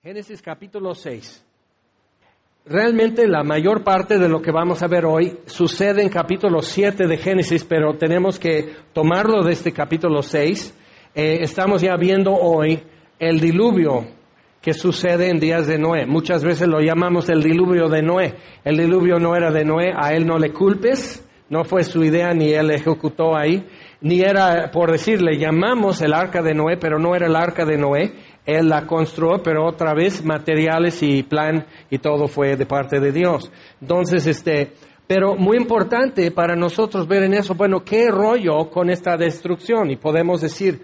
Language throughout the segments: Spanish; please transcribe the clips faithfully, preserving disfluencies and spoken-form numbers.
Génesis capítulo seis. Realmente la mayor parte de lo que vamos a ver hoy sucede en capítulo siete de Génesis, pero tenemos que tomarlo de este capítulo seis. Eh, estamos ya viendo hoy el diluvio que sucede en días de Noé. Muchas veces lo llamamos el diluvio de Noé. El diluvio no era de Noé, a él no le culpes, no fue su idea ni él ejecutó ahí, ni era, por decirle, llamamos el arca de Noé, pero no era el arca de Noé. Él la construyó, pero otra vez materiales y plan y todo fue de parte de Dios. Entonces, este, pero muy importante para nosotros ver en eso, bueno, ¿qué rollo con esta destrucción? Y podemos decir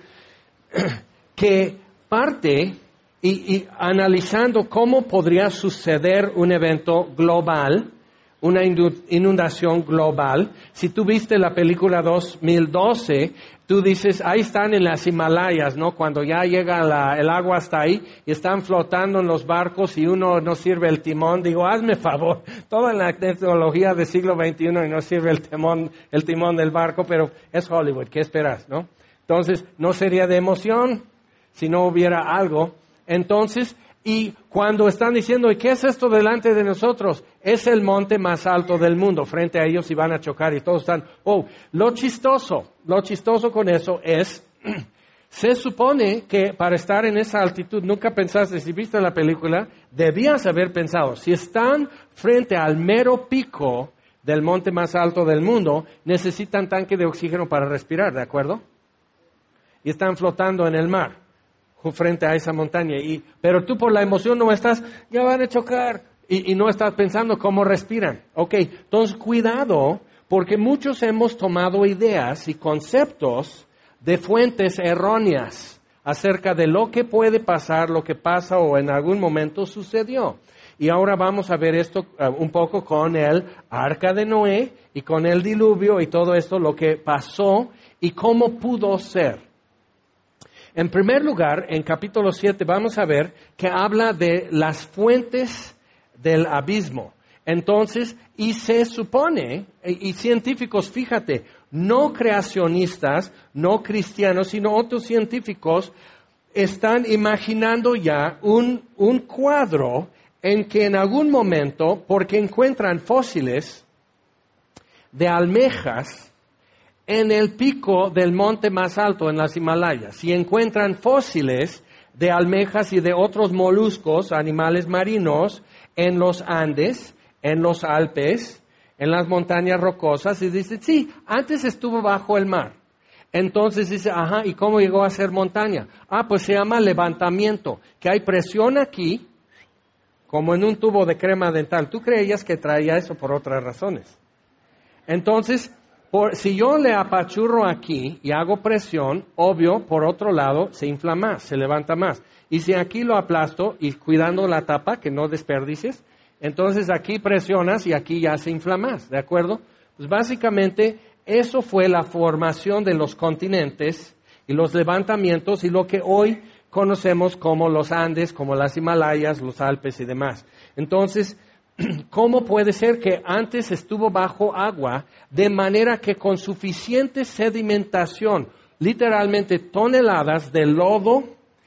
que parte, y, y analizando cómo podría suceder un evento global, una inundación global. Si tú viste la película dos mil doce, tú dices, ahí están en las Himalayas, ¿no? Cuando ya llega la, el agua hasta ahí y están flotando en los barcos y uno no sirve el timón. Digo, hazme favor, toda la tecnología del siglo veintiuno y no sirve el timón, el timón del barco, pero es Hollywood, ¿qué esperas, no? Entonces, no sería de emoción si no hubiera algo. Entonces, y cuando están diciendo, ¿y qué es esto delante de nosotros? Es el monte más alto del mundo. Frente a ellos y van a chocar y todos están, oh, lo chistoso, lo chistoso con eso es, se supone que para estar en esa altitud, nunca pensaste, si viste la película, debías haber pensado, si están frente al mero pico del monte más alto del mundo, necesitan tanque de oxígeno para respirar, ¿de acuerdo? Y están flotando en el mar frente a esa montaña, y, pero tú por la emoción no estás, ya van a chocar, y, y no estás pensando cómo respiran. Ok, entonces cuidado, porque muchos hemos tomado ideas y conceptos de fuentes erróneas acerca de lo que puede pasar, lo que pasa o en algún momento sucedió. Y ahora vamos a ver esto uh, un poco con el arca de Noé y con el diluvio y todo esto, lo que pasó y cómo pudo ser. En primer lugar, en capítulo siete vamos a ver que habla de las fuentes del abismo. Entonces, y se supone, y, y científicos, fíjate, no creacionistas, no cristianos, sino otros científicos, están imaginando ya un, un cuadro en que en algún momento, porque encuentran fósiles de almejas, en el pico del monte más alto en las Himalayas, si encuentran fósiles de almejas y de otros moluscos, animales marinos, en los Andes, en los Alpes, en las montañas rocosas, y dicen, sí, antes estuvo bajo el mar. Entonces dice, ajá, ¿y cómo llegó a ser montaña? Ah, pues se llama levantamiento, que hay presión aquí, como en un tubo de crema dental. Tú creías que traía eso por otras razones. Entonces, Por, si yo le apachurro aquí y hago presión, obvio, por otro lado, se infla más, se levanta más. Y si aquí lo aplasto y cuidando la tapa, que no desperdicies, entonces aquí presionas y aquí ya se infla más, ¿de acuerdo? Pues básicamente eso fue la formación de los continentes y los levantamientos y lo que hoy conocemos como los Andes, como las Himalayas, los Alpes y demás. Entonces, ¿cómo puede ser que antes estuvo bajo agua de manera que con suficiente sedimentación, literalmente toneladas de lodo,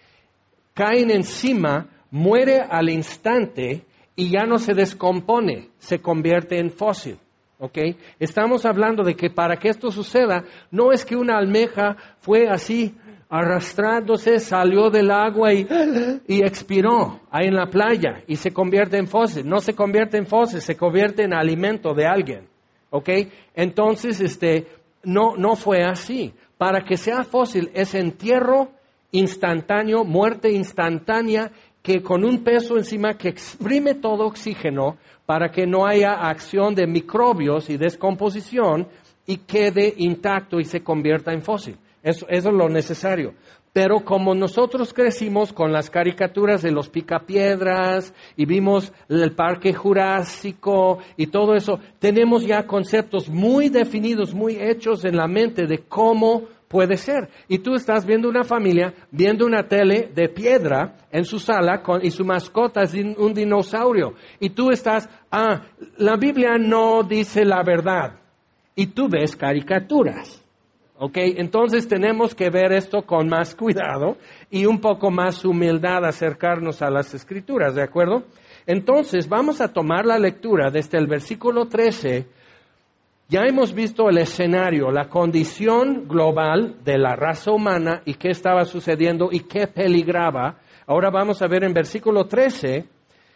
caen encima, muere al instante y ya no se descompone, se convierte en fósil? ¿Ok? Estamos hablando de que para que esto suceda, no es que una almeja fue así, arrastrándose, salió del agua y, y expiró ahí en la playa y se convierte en fósil. No se convierte en fósil, se convierte en alimento de alguien. ¿Ok? Entonces, este, no, no fue así. Para que sea fósil es entierro instantáneo, muerte instantánea, que con un peso encima que exprime todo oxígeno para que no haya acción de microbios y descomposición y quede intacto y se convierta en fósil. Eso, eso es lo necesario. Pero como nosotros crecimos con las caricaturas de los picapiedras y vimos el Parque Jurásico y todo eso, tenemos ya conceptos muy definidos, muy hechos en la mente de cómo puede ser. Y tú estás viendo una familia, viendo una tele de piedra en su sala con, y su mascota es un dinosaurio. Y tú estás, ah, la Biblia no dice la verdad. Y tú ves caricaturas. ¿Ok? Entonces tenemos que ver esto con más cuidado y un poco más humildad, acercarnos a las Escrituras, ¿de acuerdo? Entonces vamos a tomar la lectura desde el versículo trece. Ya hemos visto el escenario, la condición global de la raza humana y qué estaba sucediendo y qué peligraba. Ahora vamos a ver en versículo trece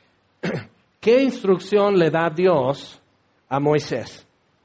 qué instrucción le da Dios a Moisés.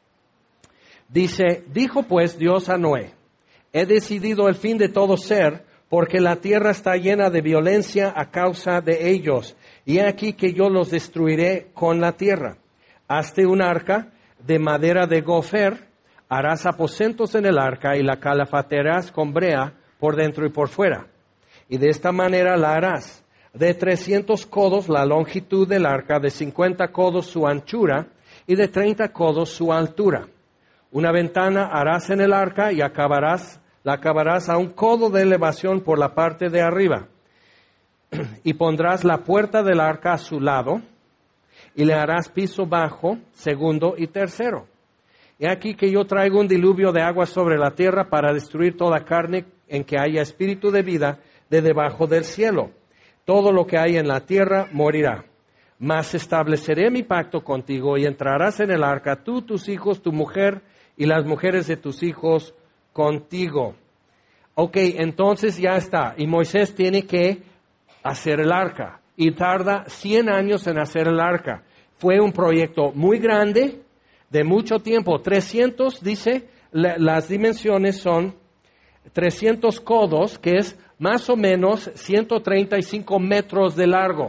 Dice, dijo pues Dios a Noé, he decidido el fin de todo ser, porque la tierra está llena de violencia a causa de ellos, y he aquí que yo los destruiré con la tierra. Hazte un arca de madera de gofer, harás aposentos en el arca y la calafatearás con brea por dentro y por fuera. Y de esta manera la harás. De trescientos codos la longitud del arca, de cincuenta codos su anchura y de treinta codos su altura. Una ventana harás en el arca y acabarás, la acabarás a un codo de elevación por la parte de arriba. Y pondrás la puerta del arca a su lado y le harás piso bajo, segundo y tercero. He aquí que yo traigo un diluvio de agua sobre la tierra para destruir toda carne en que haya espíritu de vida de debajo del cielo. Todo lo que hay en la tierra morirá. Mas estableceré mi pacto contigo y entrarás en el arca, tú, tus hijos, tu mujer y las mujeres de tus hijos contigo. Ok, entonces ya está. Y Moisés tiene que hacer el arca. Y tarda cien años en hacer el arca. Fue un proyecto muy grande, de mucho tiempo. trescientos, dice, la, las dimensiones son trescientos codos, que es más o menos ciento treinta y cinco metros de largo.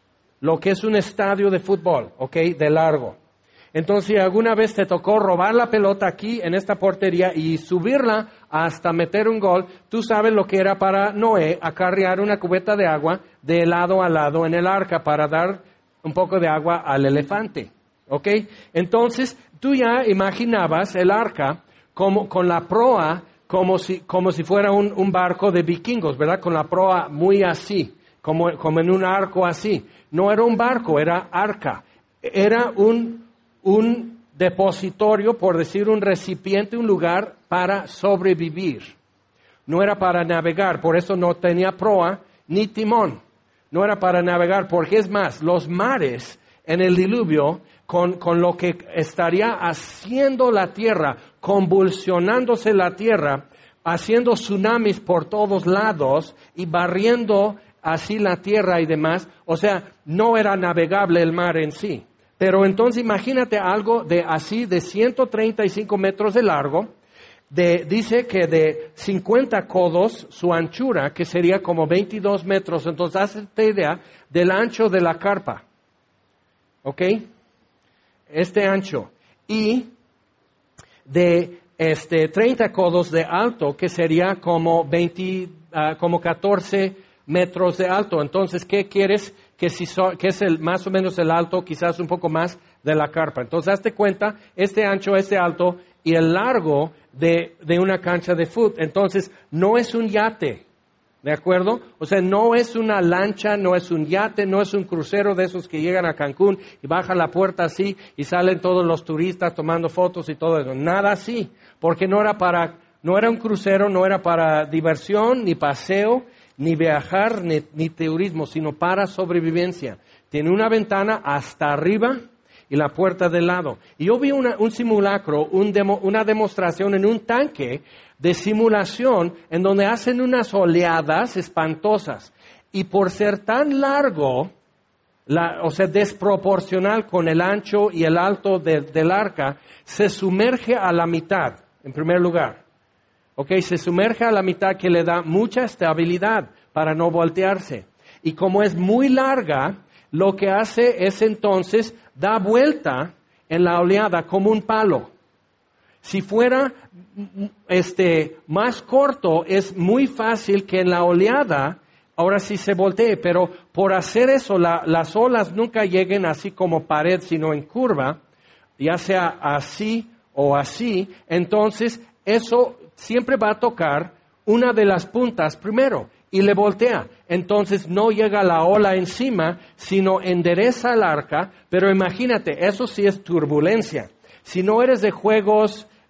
Lo que es un estadio de fútbol, ok, de largo. Entonces, si alguna vez te tocó robar la pelota aquí en esta portería y subirla hasta meter un gol, tú sabes lo que era para Noé acarrear una cubeta de agua de lado a lado en el arca para dar un poco de agua al elefante, ¿ok? Entonces, tú ya imaginabas el arca como con la proa como si, como si fuera un, un barco de vikingos, ¿verdad? Con la proa muy así, como, como en un arco así. No era un barco, era arca. Era un un depositorio, por decir un recipiente, un lugar para sobrevivir. No era para navegar, por eso no tenía proa ni timón. No era para navegar, porque es más, los mares en el diluvio, con, con lo que estaría haciendo la tierra, convulsionándose la tierra, haciendo tsunamis por todos lados y barriendo así la tierra y demás, o sea, no era navegable el mar en sí. Pero entonces imagínate algo de así de ciento treinta y cinco metros de largo, de, dice que de cincuenta codos su anchura, que sería como veintidós metros. Entonces hazte idea del ancho de la carpa, ¿ok? Este ancho. Y de este treinta codos de alto, que sería como veinte, uh, como catorce metros de alto. Entonces, ¿qué quieres? Que, si so, que es el, más o menos el alto, quizás un poco más de la carpa. Entonces, hazte cuenta, este ancho, este alto y el largo de, de una cancha de fútbol. Entonces, no es un yate, ¿de acuerdo? O sea, no es una lancha, no es un yate, no es un crucero de esos que llegan a Cancún y bajan la puerta así y salen todos los turistas tomando fotos y todo eso. Nada así, porque no era para, no era un crucero, no era para diversión ni paseo, ni viajar, ni, ni turismo, sino para sobrevivencia. Tiene una ventana hasta arriba y la puerta del lado. Y yo vi una, un simulacro, un demo, una demostración en un tanque de simulación en donde hacen unas oleadas espantosas. Y por ser tan largo, la, o sea, desproporcional con el ancho y el alto de, del arca, se sumerge a la mitad, en primer lugar. Ok, se sumerge a la mitad, que le da mucha estabilidad para no voltearse. Y como es muy larga, lo que hace es entonces da vuelta en la oleada como un palo. Si fuera este, más corto, es muy fácil que en la oleada ahora sí se voltee, pero por hacer eso la, las olas nunca lleguen así como pared, sino en curva, ya sea así o así. Entonces eso siempre va a tocar una de las puntas primero y le voltea. Entonces no llega la ola encima, sino endereza el arca. Pero imagínate, eso sí es turbulencia. Si no eres de juegos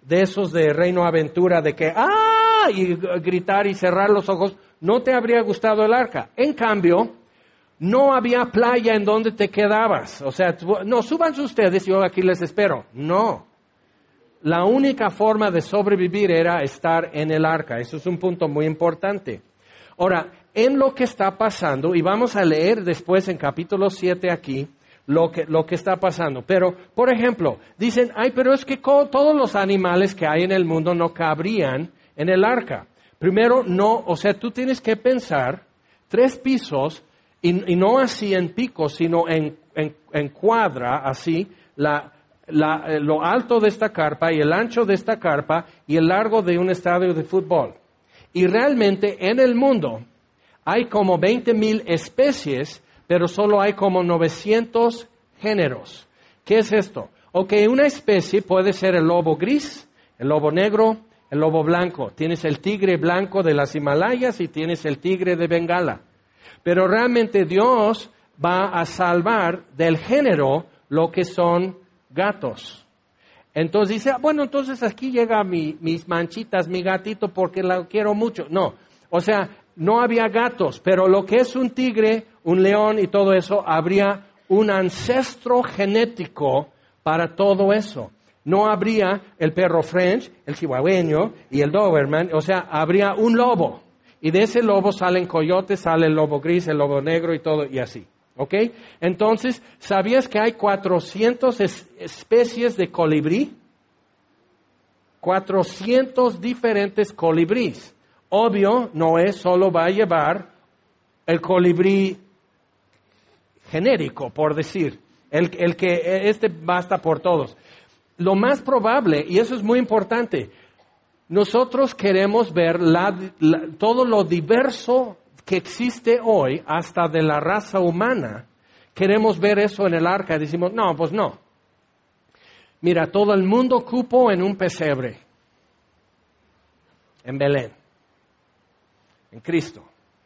de esos de Reino Aventura, de que ¡ah! Y gritar y cerrar los ojos, no te habría gustado el arca. En cambio, no había playa en donde te quedabas. O sea, no, súbanse ustedes, yo aquí les espero. No. La única forma de sobrevivir era estar en el arca. Eso es un punto muy importante. Ahora, en lo que está pasando, y vamos a leer después en capítulo siete aquí, lo que, lo que está pasando. Pero, por ejemplo, dicen, ay, pero es que co- todos los animales que hay en el mundo no cabrían en el arca. Primero, no, o sea, tú tienes que pensar tres pisos, y, y no así en picos, sino en, en, en cuadra, así, la, la, lo alto de esta carpa y el ancho de esta carpa y el largo de un estadio de fútbol. Y realmente en el mundo hay como veinte mil especies, pero solo hay como novecientos géneros. ¿Qué es esto? Ok, una especie puede ser el lobo gris, el lobo negro, el lobo blanco. Tienes el tigre blanco de las Himalayas y tienes el tigre de Bengala. Pero realmente Dios va a salvar del género lo que son gatos. Entonces dice, bueno, entonces aquí llega mi, mis manchitas, mi gatito, porque la quiero mucho. No, o sea, no había gatos, pero lo que es un tigre, un león y todo eso, habría un ancestro genético para todo eso. No habría el perro French, el chihuahueño y el Doberman, o sea, habría un lobo. Y de ese lobo salen coyotes, sale el lobo gris, el lobo negro y todo, y así. ¿Ok? Entonces, ¿sabías que hay cuatrocientas es- especies de colibrí? cuatrocientos diferentes colibríes. Obvio, Noé solo va a llevar el colibrí genérico, por decir. El, el que, este basta por todos. Lo más probable, y eso es muy importante, nosotros queremos ver la, la, todo lo diverso que existe hoy, hasta de la raza humana. Queremos ver eso en el arca y decimos, no, pues no. Mira, todo el mundo cupo en un pesebre, en Belén, en Cristo.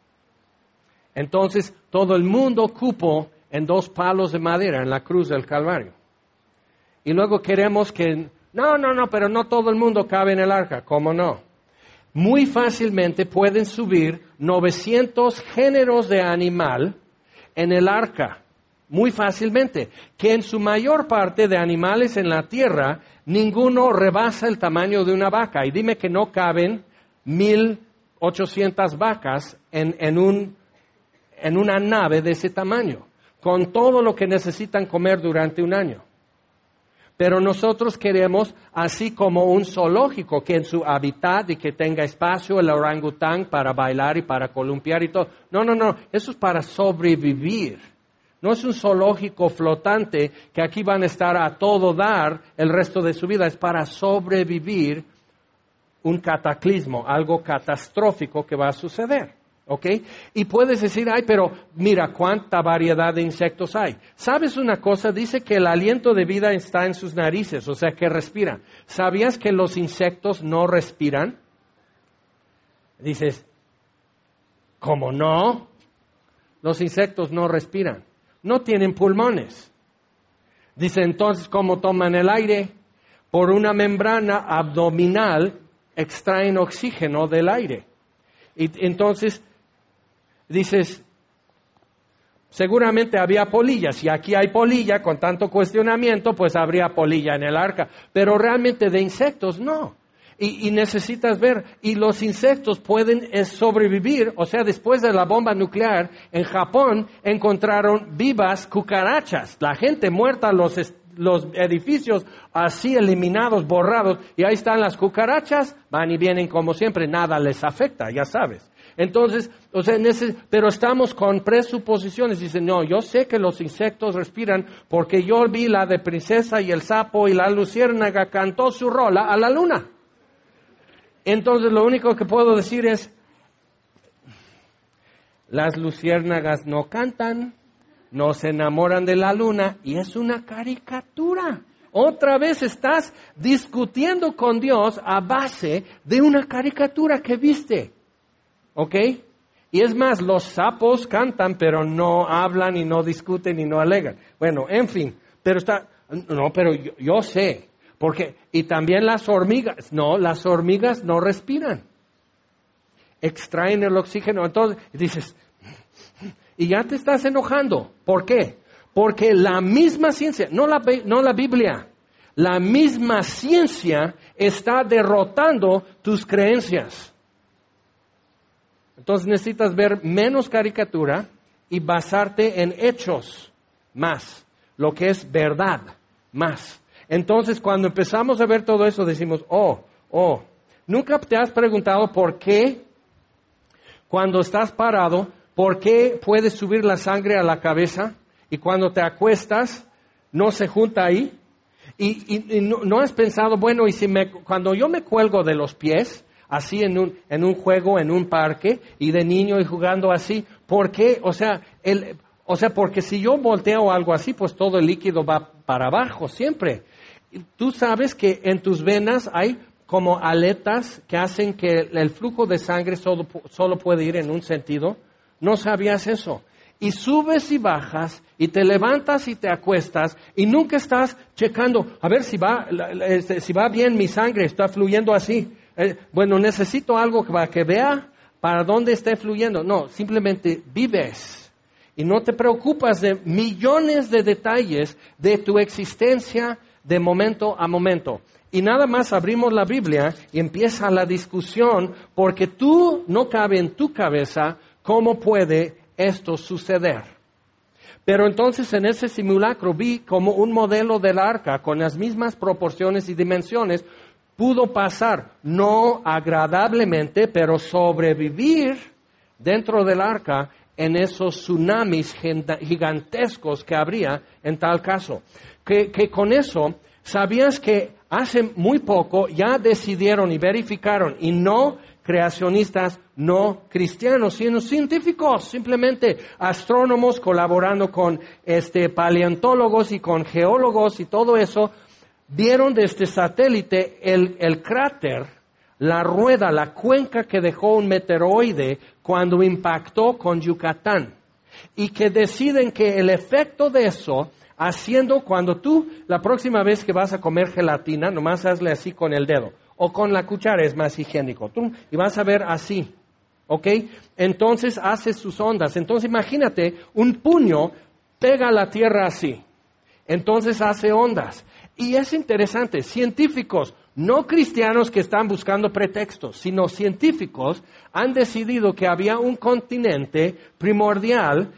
Entonces, todo el mundo cupo en dos palos de madera en la cruz del Calvario. Y luego queremos que, no, no, no, pero no todo el mundo cabe en el arca. ¿Cómo no? Muy fácilmente pueden subir novecientos géneros de animal en el arca. Muy fácilmente. Que en su mayor parte de animales en la tierra, ninguno rebasa el tamaño de una vaca. Y dime que no caben mil ochocientas vacas en, en, un, en una nave de ese tamaño, con todo lo que necesitan comer durante un año. Pero nosotros queremos, así como un zoológico, que en su hábitat y que tenga espacio el orangután para bailar y para columpiar y todo. No, no, no, eso es para sobrevivir. No es un zoológico flotante que aquí van a estar a todo dar el resto de su vida. Es para sobrevivir un cataclismo, algo catastrófico que va a suceder. ¿Ok? Y puedes decir, ay, pero mira cuánta variedad de insectos hay. ¿Sabes una cosa? Dice que el aliento de vida está en sus narices, o sea, que respiran. ¿Sabías que los insectos no respiran? Dices, ¿cómo no? Los insectos no respiran. No tienen pulmones. Dice, entonces, ¿cómo toman el aire? Por una membrana abdominal extraen oxígeno del aire. Y entonces dices, seguramente había polillas, y aquí hay polilla, con tanto cuestionamiento, pues habría polilla en el arca, pero realmente de insectos no. Y, y necesitas ver, y los insectos pueden eh, sobrevivir, o sea, después de la bomba nuclear, en Japón encontraron vivas cucarachas, la gente muerta, los, los edificios así eliminados, borrados, y ahí están las cucarachas, van y vienen como siempre, nada les afecta, ya sabes. Entonces, o sea, ese, pero estamos con presuposiciones. Dicen, no, yo sé que los insectos respiran porque yo vi la de Princesa y el Sapo y la luciérnaga cantó su rola a la luna. Entonces, lo único que puedo decir es, las luciérnagas no cantan, no se enamoran de la luna y es una caricatura. Otra vez estás discutiendo con Dios a base de una caricatura que viste. ¿Ok? Y es más, los sapos cantan, pero no hablan y no discuten y no alegan. Bueno, en fin, pero está, no, pero yo, yo sé, Porque, y también las hormigas, no, las hormigas no respiran. Extraen el oxígeno. Entonces dices, y ya te estás enojando. ¿Por qué? Porque la misma ciencia, no la, no la Biblia, la misma ciencia está derrotando tus creencias. Entonces necesitas ver menos caricatura y basarte en hechos más, lo que es verdad más. Entonces cuando empezamos a ver todo eso decimos, oh, oh, ¿nunca te has preguntado por qué cuando estás parado, por qué puedes subir la sangre a la cabeza y cuando te acuestas no se junta ahí? Y, y, y no, no has pensado, bueno, y si me, cuando yo me cuelgo de los pies, así en un, en un juego, en un parque, y de niño y jugando así, ¿por qué? O sea, el, o sea, porque si yo volteo algo así, pues todo el líquido va para abajo siempre. Tú sabes que en tus venas hay como aletas que hacen que el flujo de sangre solo, solo puede ir en un sentido. ¿No sabías eso? Y subes y bajas, y te levantas y te acuestas, y nunca estás checando, a ver si va, si va bien mi sangre, está fluyendo así. Eh, bueno, necesito algo para que vea para dónde esté fluyendo. No, simplemente vives y no te preocupas de millones de detalles de tu existencia de momento a momento. Y nada más abrimos la Biblia y empieza la discusión porque tú no cabe en tu cabeza cómo puede esto suceder. Pero entonces en ese simulacro vi como un modelo del arca con las mismas proporciones y dimensiones pudo pasar, no agradablemente, pero sobrevivir dentro del arca en esos tsunamis gigantescos que habría en tal caso. Que, que con eso, ¿sabías que hace muy poco ya decidieron y verificaron, y no creacionistas no cristianos, sino científicos, simplemente astrónomos colaborando con este, paleontólogos y con geólogos y todo eso, vieron de este satélite el, el cráter, la rueda, la cuenca que dejó un meteoroide cuando impactó con Yucatán. Y que deciden que el efecto de eso, haciendo cuando tú, la próxima vez que vas a comer gelatina, nomás hazle así con el dedo. O con la cuchara, es más higiénico. Tú, y vas a ver así, ¿ok? Entonces hace sus ondas. Entonces imagínate, un puño pega a la tierra así. Entonces hace ondas. Y es interesante, científicos, no cristianos que están buscando pretextos, sino científicos han decidido que había un continente primordial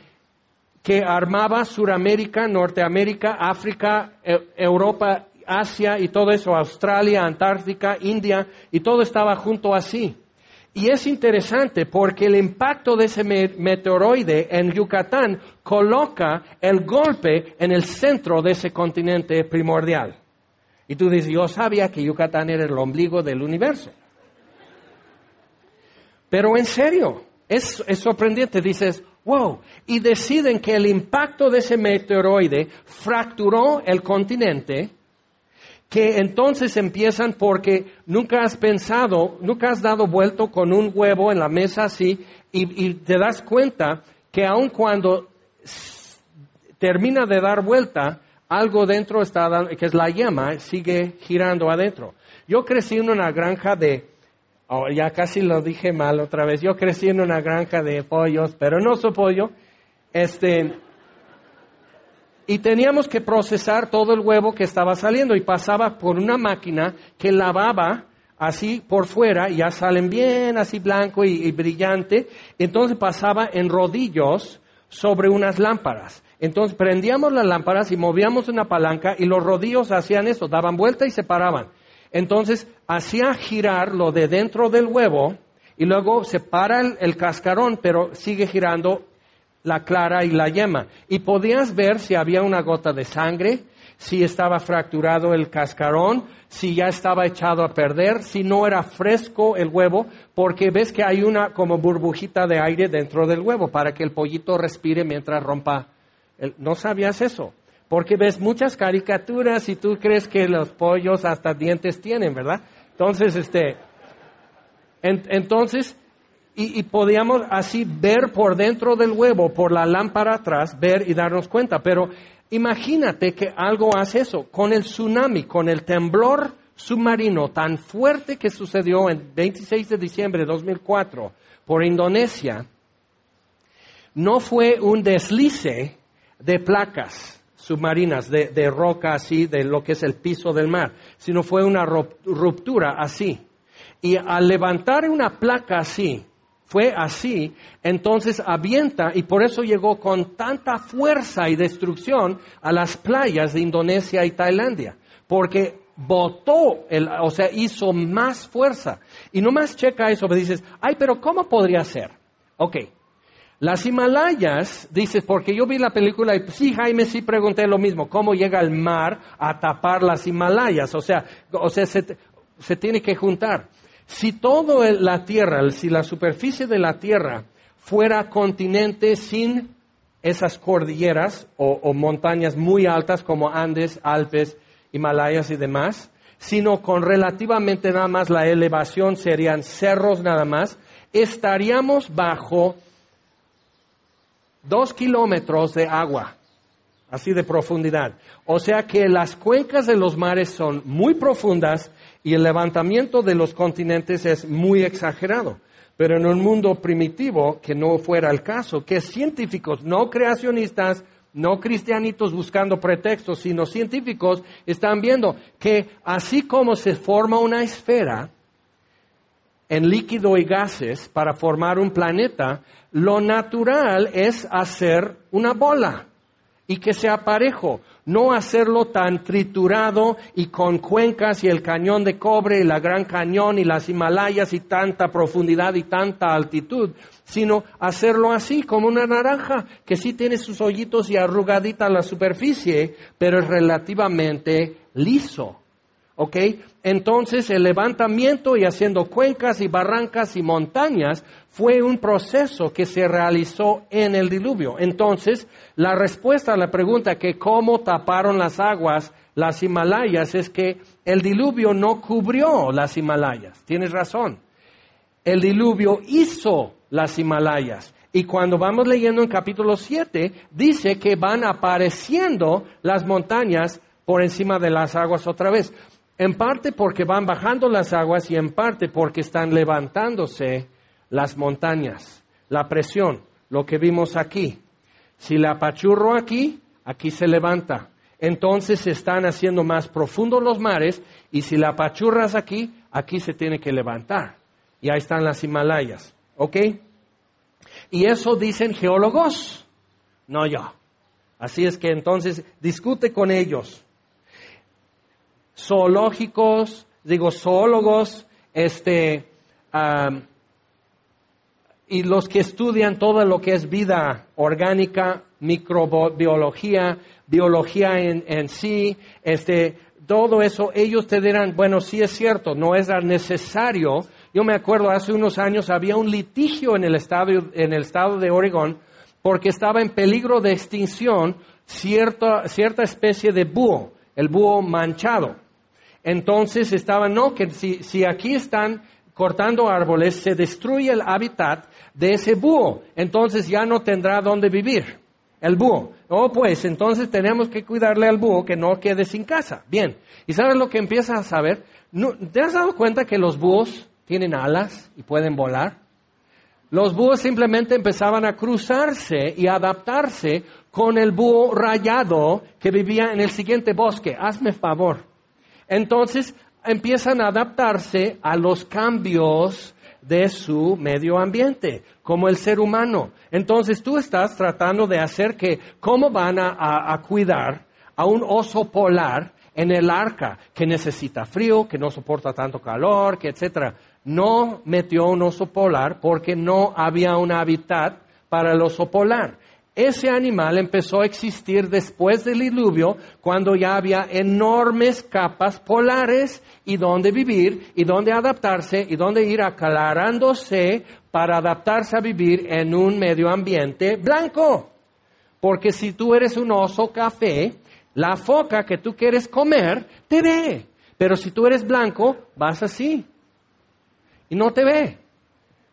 que armaba Suramérica, Norteamérica, África, e- Europa, Asia y todo eso, Australia, Antártica, India, y todo estaba junto así. Y es interesante porque el impacto de ese me- meteoroide en Yucatán coloca el golpe en el centro de ese continente primordial. Y tú dices, yo sabía que Yucatán era el ombligo del universo. Pero en serio, es, es sorprendente, dices, wow. Y deciden que el impacto de ese meteoroide fracturó el continente, que entonces empiezan porque nunca has pensado, nunca has dado vuelto con un huevo en la mesa así y, y te das cuenta que aun cuando termina de dar vuelta, algo dentro está dando, que es la yema, sigue girando adentro. Yo crecí en una granja de, oh, ya casi lo dije mal otra vez, yo crecí en una granja de pollos, pero no soy pollo, este... Y teníamos que procesar todo el huevo que estaba saliendo y pasaba por una máquina que lavaba así por fuera y ya salen bien así blanco y, y brillante. Entonces pasaba en rodillos sobre unas lámparas. Entonces prendíamos las lámparas y movíamos una palanca y los rodillos hacían eso, daban vuelta y se paraban. Entonces hacía girar lo de dentro del huevo y luego se para el, el cascarón, pero sigue girando la clara y la yema. Y podías ver si había una gota de sangre, si estaba fracturado el cascarón, si ya estaba echado a perder, si no era fresco el huevo, porque ves que hay una como burbujita de aire dentro del huevo para que el pollito respire mientras rompa. El... ¿No sabías eso? Porque ves muchas caricaturas y tú crees que los pollos hasta dientes tienen, ¿verdad? Entonces, este, en, entonces... Y, y podíamos así ver por dentro del huevo, por la lámpara atrás, ver y darnos cuenta. Pero imagínate que algo hace eso. Con el tsunami, con el temblor submarino tan fuerte que sucedió el veintiséis de diciembre de dos mil cuatro por Indonesia, no fue un deslice de placas submarinas, de, de roca así, de lo que es el piso del mar, sino fue una ruptura así. Y al levantar una placa así, fue así, entonces avienta, y por eso llegó con tanta fuerza y destrucción a las playas de Indonesia y Tailandia, porque botó, el, o sea, hizo más fuerza. Y nomás checa eso, me dices, ay, pero ¿cómo podría ser? Ok. Las Himalayas, dices, porque yo vi la película y sí, Jaime, sí pregunté lo mismo, ¿cómo llega el mar a tapar las Himalayas? O sea, o sea se, se tiene que juntar. Si toda la tierra, si la superficie de la tierra fuera continente sin esas cordilleras o, o montañas muy altas como Andes, Alpes, Himalayas y demás, sino con relativamente nada más la elevación serían cerros nada más, estaríamos bajo dos kilómetros de agua, así de profundidad. O sea que las cuencas de los mares son muy profundas y el levantamiento de los continentes es muy exagerado. Pero en un mundo primitivo, que no fuera el caso, que científicos, no creacionistas, no cristianitos buscando pretextos, sino científicos, están viendo que así como se forma una esfera en líquido y gases para formar un planeta, lo natural es hacer una bola y que sea parejo, no hacerlo tan triturado y con cuencas y el cañón de cobre y la Gran Cañón y las Himalayas y tanta profundidad y tanta altitud, sino hacerlo así como una naranja que sí tiene sus hoyitos y arrugadita la superficie, pero es relativamente liso. ¿Ok? Entonces el levantamiento y haciendo cuencas y barrancas y montañas fue un proceso que se realizó en el diluvio. Entonces la respuesta a la pregunta que cómo taparon las aguas las Himalayas es que el diluvio no cubrió las Himalayas. Tienes razón. El diluvio hizo las Himalayas. Y cuando vamos leyendo en capítulo siete, dice que van apareciendo las montañas por encima de las aguas otra vez. En parte porque van bajando las aguas y en parte porque están levantándose las montañas. La presión, lo que vimos aquí. Si la apachurro aquí, aquí se levanta. Entonces se están haciendo más profundos los mares y si la apachurras aquí, aquí se tiene que levantar. Y ahí están las Himalayas. ¿Ok? Y eso dicen geólogos, no yo. Así es que entonces discute con ellos. Zoológicos, digo zoólogos, este, um, y los que estudian todo lo que es vida orgánica, microbiología, biología en, en sí, este, todo eso, ellos te dirán, bueno, sí es cierto, no es necesario. Yo me acuerdo hace unos años había un litigio en el estado, en el estado de Oregón porque estaba en peligro de extinción cierta, cierta especie de búho, el búho manchado. Entonces estaban, no, que si, si aquí están cortando árboles, se destruye el hábitat de ese búho. Entonces ya no tendrá dónde vivir el búho. Oh, pues, entonces tenemos que cuidarle al búho que no quede sin casa. Bien. ¿Y sabes lo que empiezas a saber? No, ¿te has dado cuenta que los búhos tienen alas y pueden volar? Los búhos simplemente empezaban a cruzarse y adaptarse con el búho rayado que vivía en el siguiente bosque. Hazme favor. Entonces empiezan a adaptarse a los cambios de su medio ambiente, como el ser humano. Entonces tú estás tratando de hacer que, ¿cómo van a, a, a cuidar a un oso polar en el arca que necesita frío, que no soporta tanto calor, que etcétera? No metió un oso polar porque no había un hábitat para el oso polar. Ese animal empezó a existir después del diluvio, cuando ya había enormes capas polares y donde vivir, y donde adaptarse, y donde ir aclarándose para adaptarse a vivir en un medio ambiente blanco. Porque si tú eres un oso café, la foca que tú quieres comer te ve. Pero si tú eres blanco, vas así. Y no te ve.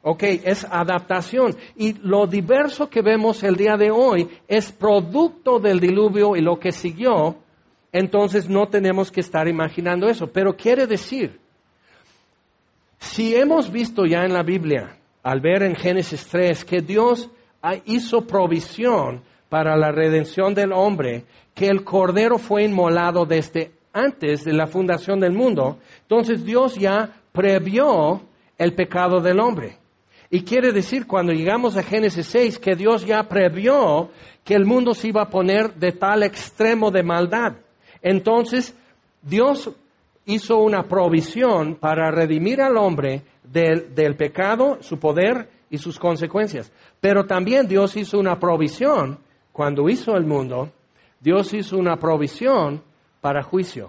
Ok, es adaptación. Y lo diverso que vemos el día de hoy es producto del diluvio y lo que siguió. Entonces no tenemos que estar imaginando eso. Pero quiere decir, si hemos visto ya en la Biblia, al ver en Génesis tres, que Dios hizo provisión para la redención del hombre, que el Cordero fue inmolado desde antes de la fundación del mundo, entonces Dios ya previó el pecado del hombre. Y quiere decir, cuando llegamos a Génesis seis, que Dios ya previó que el mundo se iba a poner de tal extremo de maldad. Entonces, Dios hizo una provisión para redimir al hombre del, del pecado, su poder y sus consecuencias. Pero también Dios hizo una provisión, cuando hizo el mundo, Dios hizo una provisión para juicio.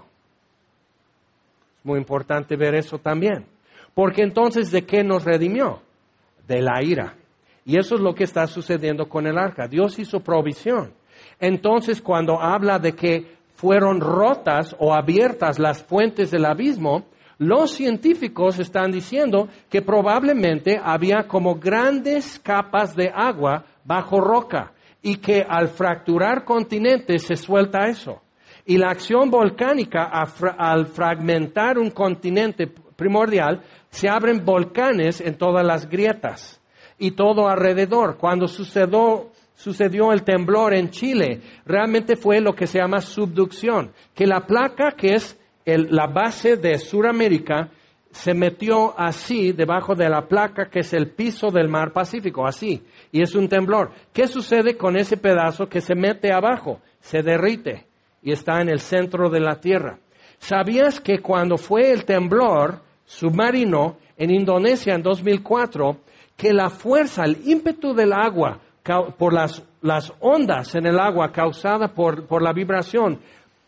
Es muy importante ver eso también. Porque entonces, ¿de qué nos redimió? De la ira. Y eso es lo que está sucediendo con el arca. Dios hizo provisión. Entonces, cuando habla de que fueron rotas o abiertas las fuentes del abismo, los científicos están diciendo que probablemente había como grandes capas de agua bajo roca y que al fracturar continentes se suelta eso. Y la acción volcánica, al fragmentar un continente primordial, se abren volcanes en todas las grietas y todo alrededor. Cuando sucedió, sucedió el temblor en Chile, realmente fue lo que se llama subducción, que la placa que es el, la base de Sudamérica se metió así debajo de la placa que es el piso del mar Pacífico, así, y es un temblor. ¿Qué sucede con ese pedazo que se mete abajo? Se derrite y está en el centro de la tierra. ¿Sabías que cuando fue el temblor submarino en Indonesia en dos mil cuatro, que la fuerza, el ímpetu del agua, por las, las ondas en el agua causada por, por la vibración,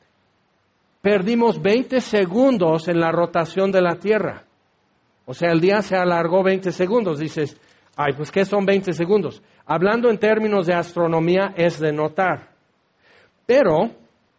perdimos veinte segundos en la rotación de la Tierra? O sea, el día se alargó veinte segundos. Dices, ay, pues ¿qué son veinte segundos? Hablando en términos de astronomía es de notar. Pero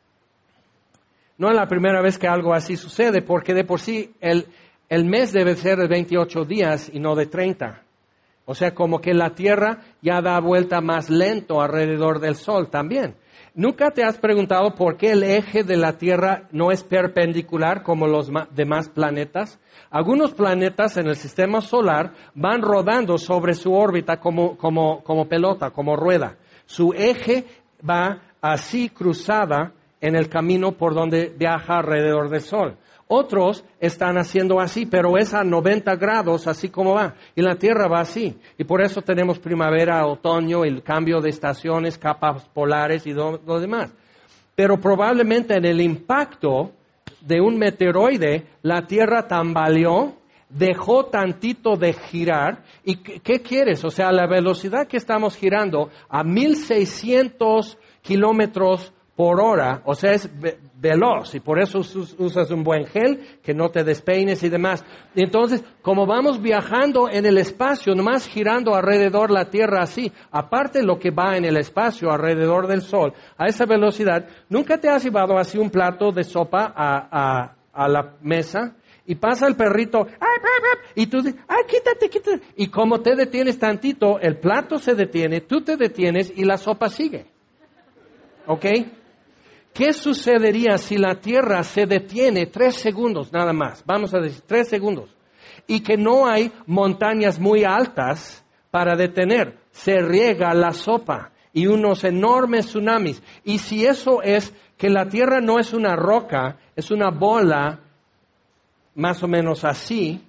no es la primera vez que algo así sucede, porque de por sí el, el mes debe ser de veintiocho días y no de treinta. O sea, como que la Tierra ya da vuelta más lento alrededor del Sol también. ¿Nunca te has preguntado por qué el eje de la Tierra no es perpendicular como los demás planetas? Algunos planetas en el sistema solar van rodando sobre su órbita como, como, como pelota, como rueda. Su eje va así cruzada en el camino por donde viaja alrededor del Sol. Otros están haciendo así, pero es a noventa grados, así como va. Y la Tierra va así. Y por eso tenemos primavera, otoño, el cambio de estaciones, capas polares y lo, lo demás. Pero probablemente en el impacto de un meteoroide, la Tierra tambaleó, dejó tantito de girar. ¿Y qué, qué quieres? O sea, la velocidad que estamos girando a mil seiscientos kilómetros por hora, o sea, es ve- veloz, y por eso usas un buen gel, que no te despeines y demás. Y entonces, como vamos viajando en el espacio, nomás girando alrededor la Tierra así, aparte lo que va en el espacio alrededor del Sol, a esa velocidad, ¿nunca te has llevado así un plato de sopa a, a, a la mesa? Y pasa el perrito, ¡ay, ay, ay! Y tú dices, ¡ay, quítate, quítate! Y como te detienes tantito, el plato se detiene, tú te detienes y la sopa sigue. ¿Ok? ¿Qué sucedería si la Tierra se detiene tres segundos nada más? Vamos a decir, tres segundos. Y que no hay montañas muy altas para detener. Se riega la sopa y unos enormes tsunamis. Y si eso es que la Tierra no es una roca, es una bola más o menos así,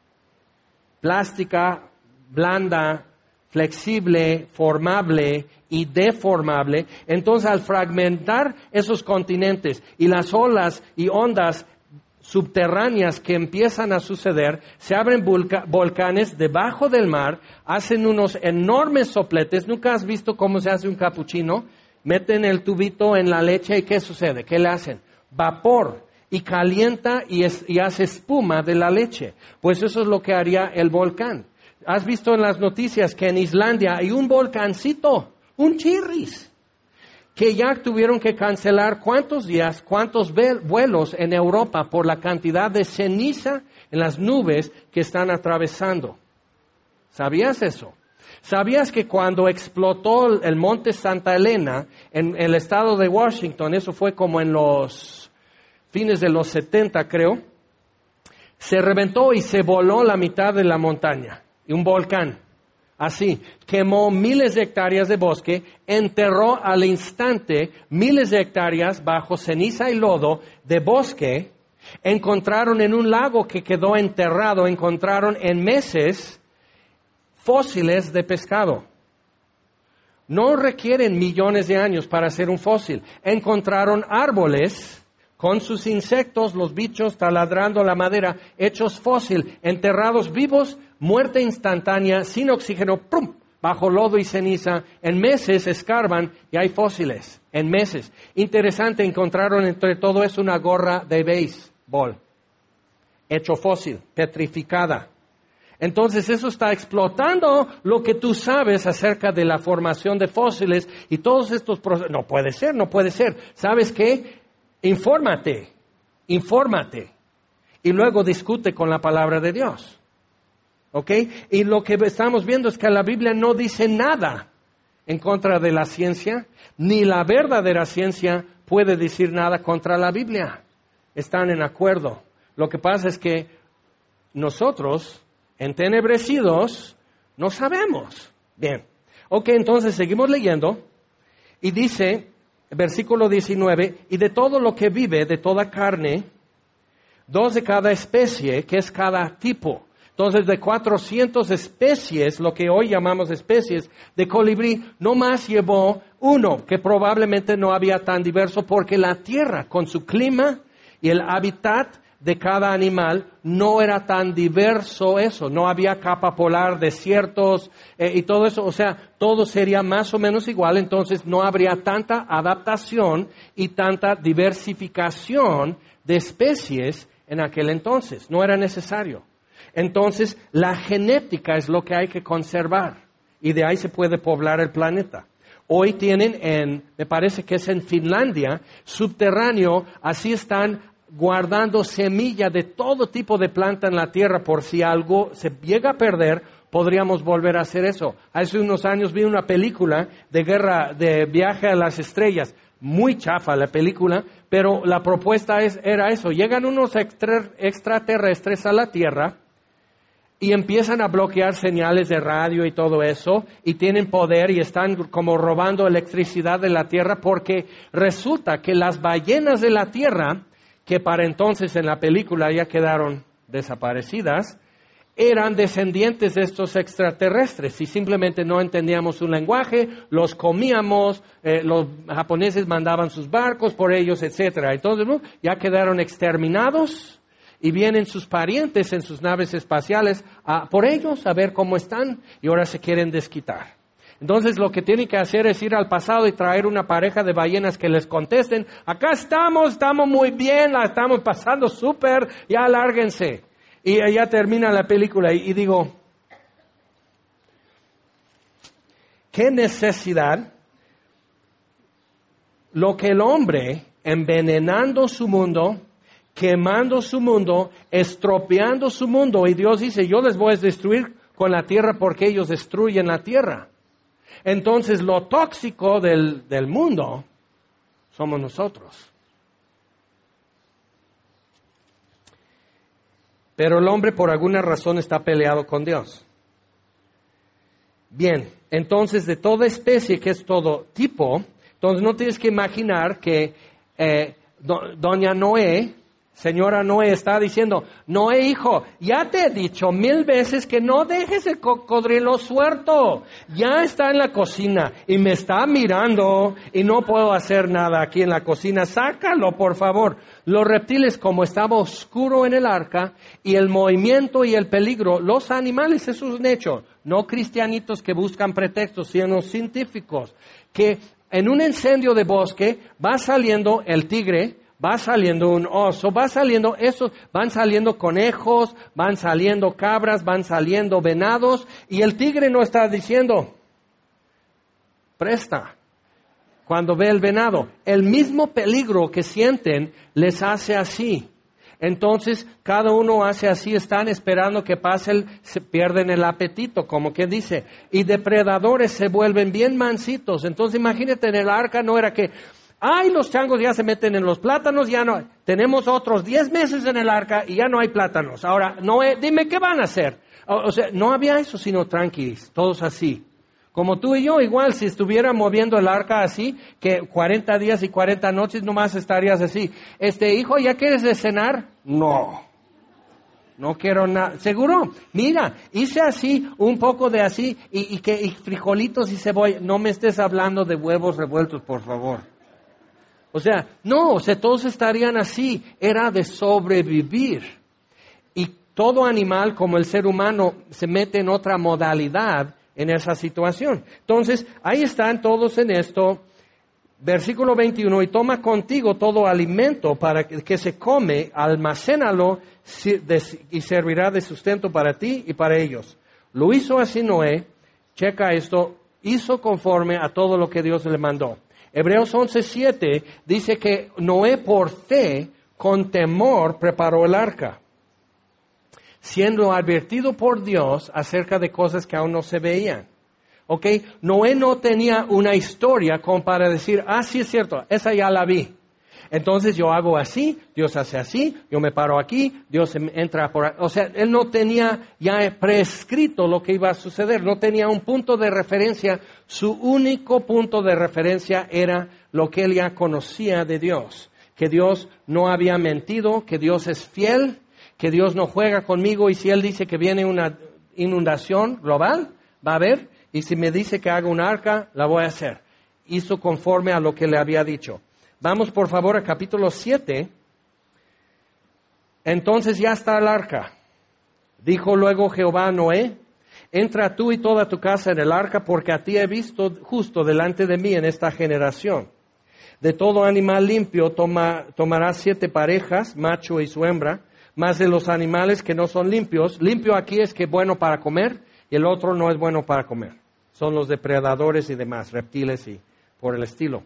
plástica, blanda, flexible, formable y deformable, entonces al fragmentar esos continentes y las olas y ondas subterráneas que empiezan a suceder, se abren volca- volcanes debajo del mar, hacen unos enormes sopletes. ¿Nunca has visto cómo se hace un capuchino? Meten el tubito en la leche y ¿qué sucede? ¿Qué le hacen? Vapor. Y calienta y, es, y hace espuma de la leche. Pues eso es lo que haría el volcán. ¿Has visto en las noticias que en Islandia hay un volcancito, un chirris, que ya tuvieron que cancelar cuántos días, cuántos vuelos en Europa por la cantidad de ceniza en las nubes que están atravesando? ¿Sabías eso? ¿Sabías que cuando explotó el monte Santa Elena en el estado de Washington, eso fue como en los fines de los setenta, creo, se reventó y se voló la mitad de la montaña, y un volcán, así, quemó miles de hectáreas de bosque, enterró al instante miles de hectáreas bajo ceniza y lodo de bosque, encontraron en un lago que quedó enterrado, encontraron en meses fósiles de pescado. No requieren millones de años para hacer un fósil. Encontraron árboles con sus insectos, los bichos taladrando la madera, hechos fósil, enterrados vivos, muerte instantánea, sin oxígeno, ¡prum!, bajo lodo y ceniza. En meses escarban y hay fósiles. En meses. Interesante, encontraron entre todo eso una gorra de béisbol, hecho fósil, petrificada. Entonces eso está explotando lo que tú sabes acerca de la formación de fósiles y todos estos procesos. No puede ser, no puede ser. ¿Sabes qué? Infórmate, infórmate y luego discute con la palabra de Dios. ¿Ok? Y lo que estamos viendo es que la Biblia no dice nada en contra de la ciencia, ni la verdadera ciencia puede decir nada contra la Biblia. Están en acuerdo. Lo que pasa es que nosotros, entenebrecidos, no sabemos. Bien. Ok, entonces seguimos leyendo y dice, versículo diecinueve, y de todo lo que vive, de toda carne, dos de cada especie, que es cada tipo. Entonces, de cuatrocientas especies, lo que hoy llamamos especies de colibrí, no más llevó uno, que probablemente no había tan diverso, porque la tierra, con su clima y el hábitat de cada animal, no era tan diverso eso. No había capa polar, desiertos eh, y todo eso. O sea, todo sería más o menos igual. Entonces, no habría tanta adaptación y tanta diversificación de especies en aquel entonces. No era necesario. Entonces, la genética es lo que hay que conservar. Y de ahí se puede poblar el planeta. Hoy tienen en, me parece que es en Finlandia, subterráneo, así están guardando semilla de todo tipo de planta en la tierra, por si algo se llega a perder, podríamos volver a hacer eso. Hace unos años vi una película de guerra, de viaje a las estrellas, muy chafa la película, pero la propuesta es, era eso, llegan unos extra, extraterrestres a la Tierra y empiezan a bloquear señales de radio y todo eso, y tienen poder y están como robando electricidad de la Tierra, porque resulta que las ballenas de la Tierra, que para entonces en la película ya quedaron desaparecidas, eran descendientes de estos extraterrestres y simplemente no entendíamos su lenguaje, los comíamos, eh, los japoneses mandaban sus barcos por ellos, etcétera. Entonces, ¿no?, ya quedaron exterminados y vienen sus parientes en sus naves espaciales a, por ellos a ver cómo están y ahora se quieren desquitar. Entonces lo que tienen que hacer es ir al pasado y traer una pareja de ballenas que les contesten, acá estamos, estamos muy bien, la estamos pasando súper, ya lárguense. Y ya termina la película y, y digo, ¿qué necesidad? Lo que el hombre, envenenando su mundo, quemando su mundo, estropeando su mundo, y Dios dice, yo les voy a destruir con la tierra porque ellos destruyen la tierra. Entonces, lo tóxico del, del mundo somos nosotros. Pero el hombre por alguna razón está peleado con Dios. Bien, entonces de toda especie, que es todo tipo, entonces no tienes que imaginar que eh, do, doña Noé, señora Noé, está diciendo, Noé, hijo, ya te he dicho mil veces que no dejes el cocodrilo suelto. Ya está en la cocina y me está mirando y no puedo hacer nada aquí en la cocina. Sácalo, por favor. Los reptiles, como estaba oscuro en el arca, y el movimiento y el peligro, los animales, eso es un hecho. No cristianitos que buscan pretextos, sino científicos. Que en un incendio de bosque va saliendo el tigre, va saliendo un oso, va saliendo esos, van saliendo conejos, van saliendo cabras, van saliendo venados, y el tigre no está diciendo, presta, cuando ve el venado. El mismo peligro que sienten les hace así. Entonces, cada uno hace así, están esperando que pase, el, se pierden el apetito, como que dice. Y depredadores se vuelven bien mansitos. Entonces, imagínate, en el arca no era que, ay, los changos ya se meten en los plátanos, ya no. Tenemos otros diez meses en el arca y ya no hay plátanos. Ahora, Noé, dime, ¿qué van a hacer? O, o sea, no había eso, sino tranquilos, todos así. Como tú y yo, igual, si estuviera moviendo el arca así, que cuarenta días y cuarenta noches nomás estarías así. Este, hijo, ¿ya quieres de cenar? No. No quiero nada. ¿Seguro? Mira, hice así, un poco de así, y, y que y frijolitos y cebolla. No me estés hablando de huevos revueltos, por favor. O sea, no, o sea, todos estarían así. Era de sobrevivir. Y todo animal, como el ser humano, se mete en otra modalidad en esa situación. Entonces, ahí están todos en esto. Versículo veintiuno, y toma contigo todo alimento para que, que se come, almacénalo y servirá de sustento para ti y para ellos. Lo hizo así Noé, checa esto, hizo conforme a todo lo que Dios le mandó. Hebreos once siete dice que Noé por fe, con temor, preparó el arca, siendo advertido por Dios acerca de cosas que aún no se veían. ¿Ok? Noé no tenía una historia como para decir, ah, sí es cierto, esa ya la vi. Entonces yo hago así, Dios hace así, yo me paro aquí, Dios entra por ahí. O sea, él no tenía ya prescrito lo que iba a suceder, no tenía un punto de referencia. Su único punto de referencia era lo que él ya conocía de Dios. Que Dios no había mentido, que Dios es fiel, que Dios no juega conmigo, y si Él dice que viene una inundación global, va a haber, y si me dice que haga un arca, la voy a hacer. Hizo conforme a lo que le había dicho. Vamos por favor a capítulo siete. Entonces ya está el arca. Dijo luego Jehová a Noé, entra tú y toda tu casa en el arca, porque a ti he visto justo delante de mí en esta generación. De todo animal limpio toma, tomarás siete parejas, macho y su hembra, más de los animales que no son limpios. Limpio aquí es que es bueno para comer, y el otro no es bueno para comer. Son los depredadores y demás, reptiles y por el estilo.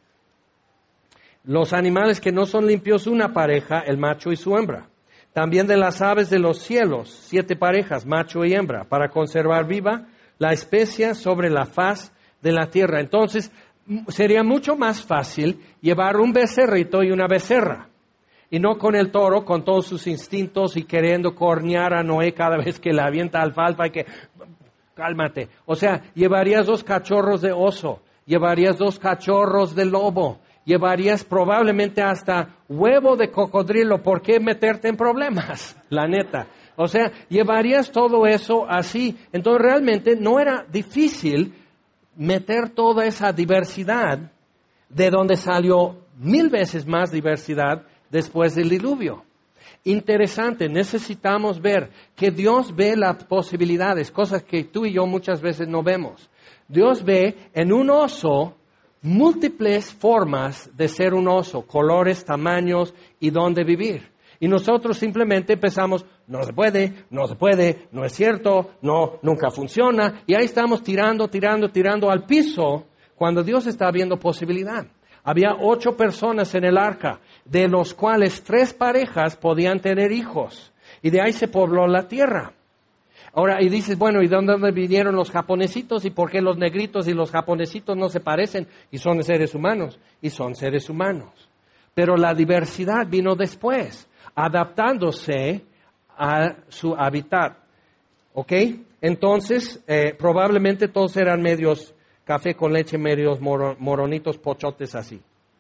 Los animales que no son limpios, una pareja, el macho y su hembra. También de las aves de los cielos, siete parejas, macho y hembra, para conservar viva la especie sobre la faz de la tierra. Entonces, sería mucho más fácil llevar un becerrito y una becerra. Y no con el toro, con todos sus instintos y queriendo cornear a Noé cada vez que le avienta alfalfa y que, cálmate. O sea, llevarías dos cachorros de oso, llevarías dos cachorros de lobo, llevarías probablemente hasta huevo de cocodrilo. ¿Por qué meterte en problemas? La neta. O sea, llevarías todo eso así. Entonces realmente no era difícil meter toda esa diversidad, de donde salió mil veces más diversidad después del diluvio. Interesante, necesitamos ver que Dios ve las posibilidades, cosas que tú y yo muchas veces no vemos. Dios ve en un oso múltiples formas de ser un oso, colores, tamaños y dónde vivir. Y nosotros simplemente empezamos, no se puede, no se puede, no es cierto, no, nunca funciona. Y ahí estamos tirando, tirando, tirando al piso cuando Dios está viendo posibilidad. Había ocho personas en el arca, de los cuales tres parejas podían tener hijos. Y de ahí se pobló la tierra. Ahora, y dices, bueno, ¿y de dónde vinieron los japonesitos? ¿Y por qué los negritos y los japonesitos no se parecen? Y son seres humanos, y son seres humanos. Pero la diversidad vino después, adaptándose a su hábitat. ¿Ok? Entonces, eh, probablemente todos eran medios café con leche, medios moro, moronitos, pochotes así.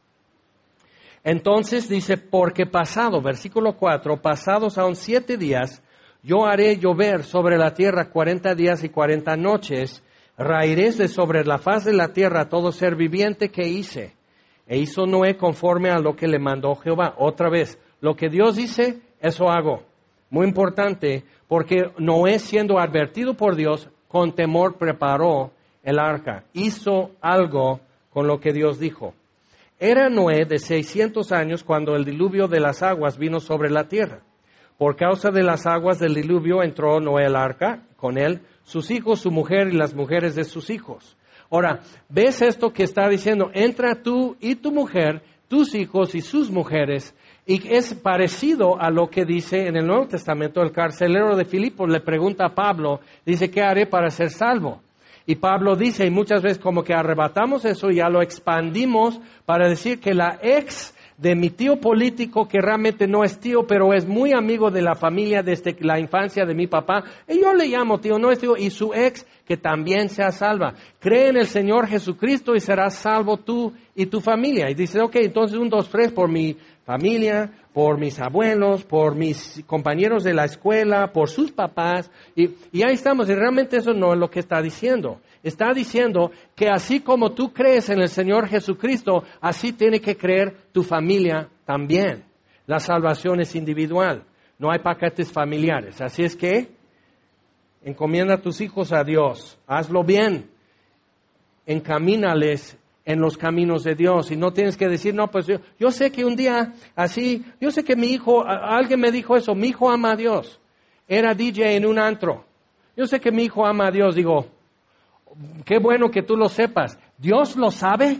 Entonces dice, porque pasado, versículo cuatro, pasados aún siete días, yo haré llover sobre la tierra cuarenta días y cuarenta noches, rairé de sobre la faz de la tierra todo ser viviente que hice. E hizo Noé conforme a lo que le mandó Jehová. Otra vez, lo que Dios dice, eso hago. Muy importante, porque Noé, siendo advertido por Dios, con temor preparó el arca. Hizo algo con lo que Dios dijo. Era Noé de seiscientos años cuando el diluvio de las aguas vino sobre la tierra. Por causa de las aguas del diluvio entró Noé al arca, con él, sus hijos, su mujer y las mujeres de sus hijos. Ahora, ¿ves esto que está diciendo? Entra tú y tu mujer, tus hijos y sus mujeres. Y es parecido a lo que dice en el Nuevo Testamento el carcelero de Filipos. Le pregunta a Pablo, dice, ¿qué haré para ser salvo? Y Pablo dice, y muchas veces como que arrebatamos eso y ya lo expandimos para decir que la ex de mi tío político, que realmente no es tío, pero es muy amigo de la familia desde la infancia de mi papá, y yo le llamo tío, no es tío, y su ex, que también sea salva. Cree en el Señor Jesucristo y serás salvo tú y tu familia. Y dice, ok, entonces un, dos, tres, por mi familia, por mis abuelos, por mis compañeros de la escuela, por sus papás, y, y ahí estamos, y realmente eso no es lo que está diciendo. Está diciendo que así como tú crees en el Señor Jesucristo, así tiene que creer tu familia también. La salvación es individual, no hay paquetes familiares. Así es que encomienda a tus hijos a Dios, hazlo bien, encamínales en los caminos de Dios, y no tienes que decir, no, pues yo, yo sé que un día así, yo sé que mi hijo, a, alguien me dijo eso, mi hijo ama a Dios, era D J en un antro, yo sé que mi hijo ama a Dios, digo, qué bueno que tú lo sepas, ¿Dios lo sabe?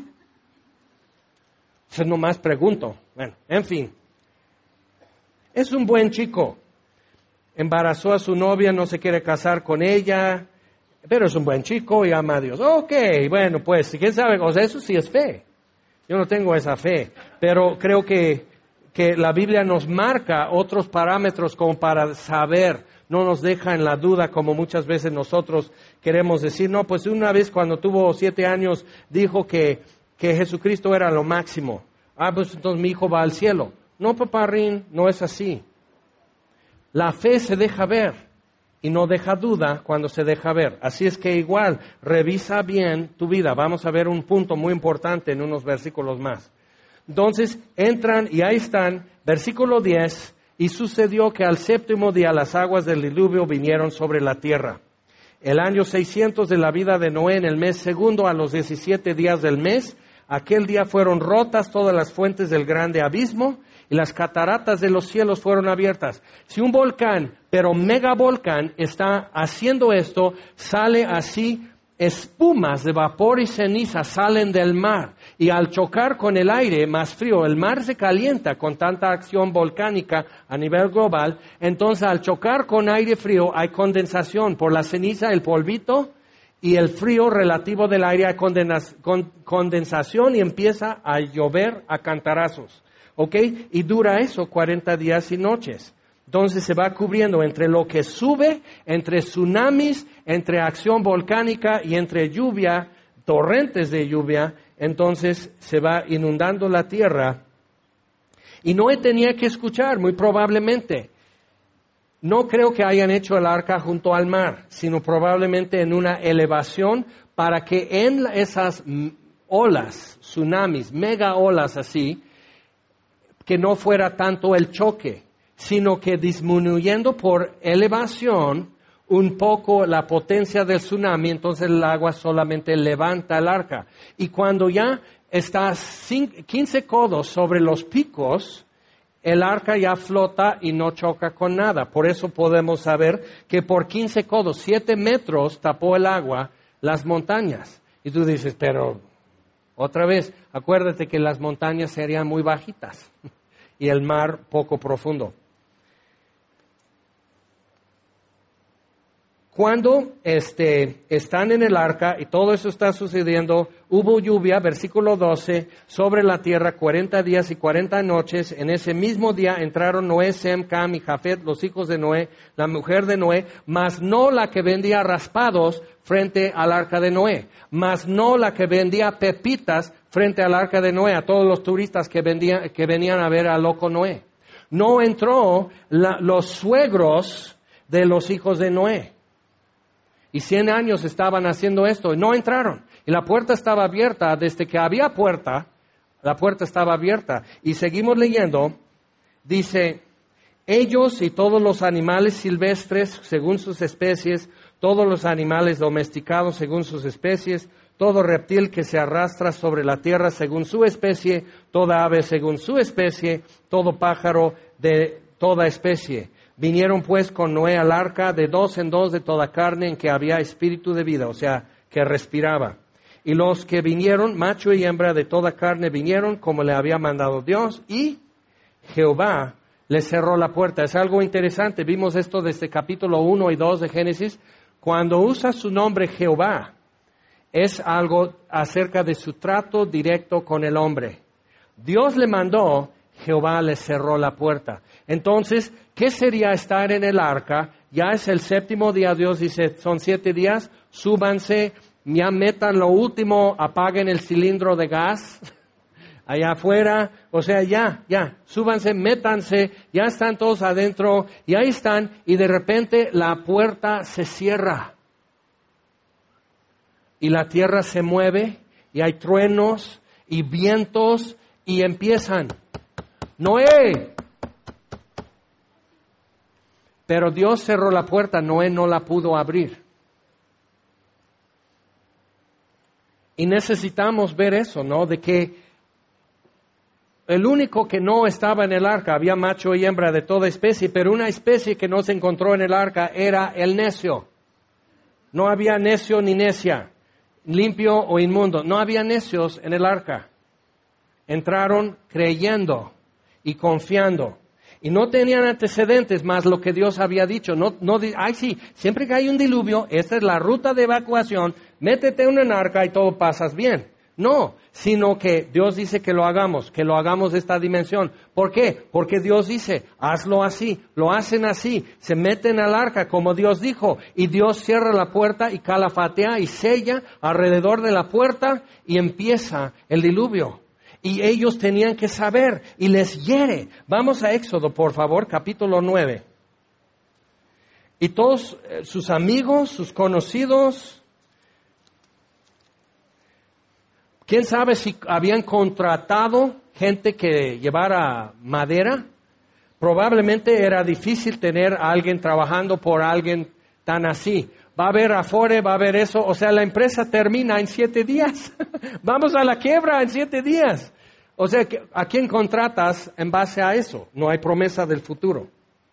Yo nomás pregunto, bueno, en fin, es un buen chico, embarazó a su novia, no se quiere casar con ella, pero es un buen chico y ama a Dios. Ok, bueno, pues, ¿quién sabe? O sea, eso sí es fe. Yo no tengo esa fe, pero creo que, que la Biblia nos marca otros parámetros como para saber, no nos deja en la duda como muchas veces nosotros queremos decir, no, pues una vez cuando tuvo siete años dijo que, que Jesucristo era lo máximo. Ah, pues entonces mi hijo va al cielo. No, paparrín, no es así. La fe se deja ver. Y no deja duda cuando se deja ver. Así es que igual, revisa bien tu vida. Vamos a ver un punto muy importante en unos versículos más. Entonces, entran y ahí están, versículo diez, y sucedió que al séptimo día las aguas del diluvio vinieron sobre la tierra. El año seiscientos de la vida de Noé, en el mes segundo, a los diecisiete días del mes, aquel día fueron rotas todas las fuentes del grande abismo, y las cataratas de los cielos fueron abiertas. Si un volcán, pero megavolcán, está haciendo esto, sale así, espumas de vapor y ceniza salen del mar. Y al chocar con el aire más frío, el mar se calienta con tanta acción volcánica a nivel global. Entonces, al chocar con aire frío, hay condensación por la ceniza, el polvito, y el frío relativo del aire, hay condensación y empieza a llover a cantarazos. ¿Ok? Y dura eso cuarenta días y noches. Entonces se va cubriendo entre lo que sube, entre tsunamis, entre acción volcánica y entre lluvia, torrentes de lluvia. Entonces se va inundando la tierra. Y Noé tenía que escuchar, muy probablemente. No creo que hayan hecho el arca junto al mar, sino probablemente en una elevación para que en esas olas, tsunamis, mega olas así, que no fuera tanto el choque, sino que disminuyendo por elevación un poco la potencia del tsunami, entonces el agua solamente levanta el arca. Y cuando ya está quince codos sobre los picos, el arca ya flota y no choca con nada. Por eso podemos saber que por quince codos, siete metros, tapó el agua las montañas. Y tú dices, pero otra vez, acuérdate que las montañas serían muy bajitas y el mar poco profundo. Cuando este, están en el arca y todo eso está sucediendo, hubo lluvia, versículo doce, sobre la tierra cuarenta días y cuarenta noches. En ese mismo día entraron Noé, Sem, Cam y Jafet, los hijos de Noé, la mujer de Noé, mas no la que vendía raspados frente al arca de Noé, mas no la que vendía pepitas frente al arca de Noé, a todos los turistas que, vendían, que venían a ver al loco Noé. No entró la, los suegros de los hijos de Noé. Y cien años estaban haciendo esto y no entraron. Y la puerta estaba abierta, desde que había puerta, la puerta estaba abierta. Y seguimos leyendo, dice, ellos y todos los animales silvestres según sus especies, todos los animales domesticados según sus especies, todo reptil que se arrastra sobre la tierra según su especie, toda ave según su especie, todo pájaro de toda especie. Vinieron pues con Noé al arca de dos en dos de toda carne en que había espíritu de vida, o sea, que respiraba. Y los que vinieron, macho y hembra de toda carne, vinieron como le había mandado Dios, y Jehová le cerró la puerta. Es algo interesante. Vimos esto desde capítulo uno y dos de Génesis. Cuando usa su nombre Jehová, es algo acerca de su trato directo con el hombre. Dios le mandó, Jehová le cerró la puerta. Entonces, ¿qué sería estar en el arca? Ya es el séptimo día, Dios dice, son siete días, súbanse, ya metan lo último, apaguen el cilindro de gas allá afuera, o sea, ya, ya, súbanse, métanse, ya están todos adentro, y ahí están, y de repente la puerta se cierra. Y la tierra se mueve, y hay truenos, y vientos, y empiezan. ¡Noé! Pero Dios cerró la puerta, Noé no la pudo abrir. Y necesitamos ver eso, ¿no? De que el único que no estaba en el arca, había macho y hembra de toda especie, pero una especie que no se encontró en el arca era el necio. No había necio ni necia, limpio o inmundo. No había necios en el arca. Entraron creyendo y confiando. Y no tenían antecedentes más lo que Dios había dicho. No, no, ay sí, siempre que hay un diluvio, esta es la ruta de evacuación, métete en un arca y todo pasas bien. No, sino que Dios dice que lo hagamos, que lo hagamos de esta dimensión. ¿Por qué? Porque Dios dice, hazlo así, lo hacen así, se meten al arca como Dios dijo, y Dios cierra la puerta y calafatea y sella alrededor de la puerta y empieza el diluvio. Y ellos tenían que saber, y les hiere. Vamos a Éxodo, por favor, capítulo nueve. Y todos eh, sus amigos, sus conocidos, ¿quién sabe si habían contratado gente que llevara madera? Probablemente era difícil tener a alguien trabajando por alguien tan así. Va a haber afore, va a haber eso. O sea, la empresa termina en siete días. Vamos a la quiebra en siete días. O sea, ¿a quién contratas en base a eso? No hay promesa del futuro.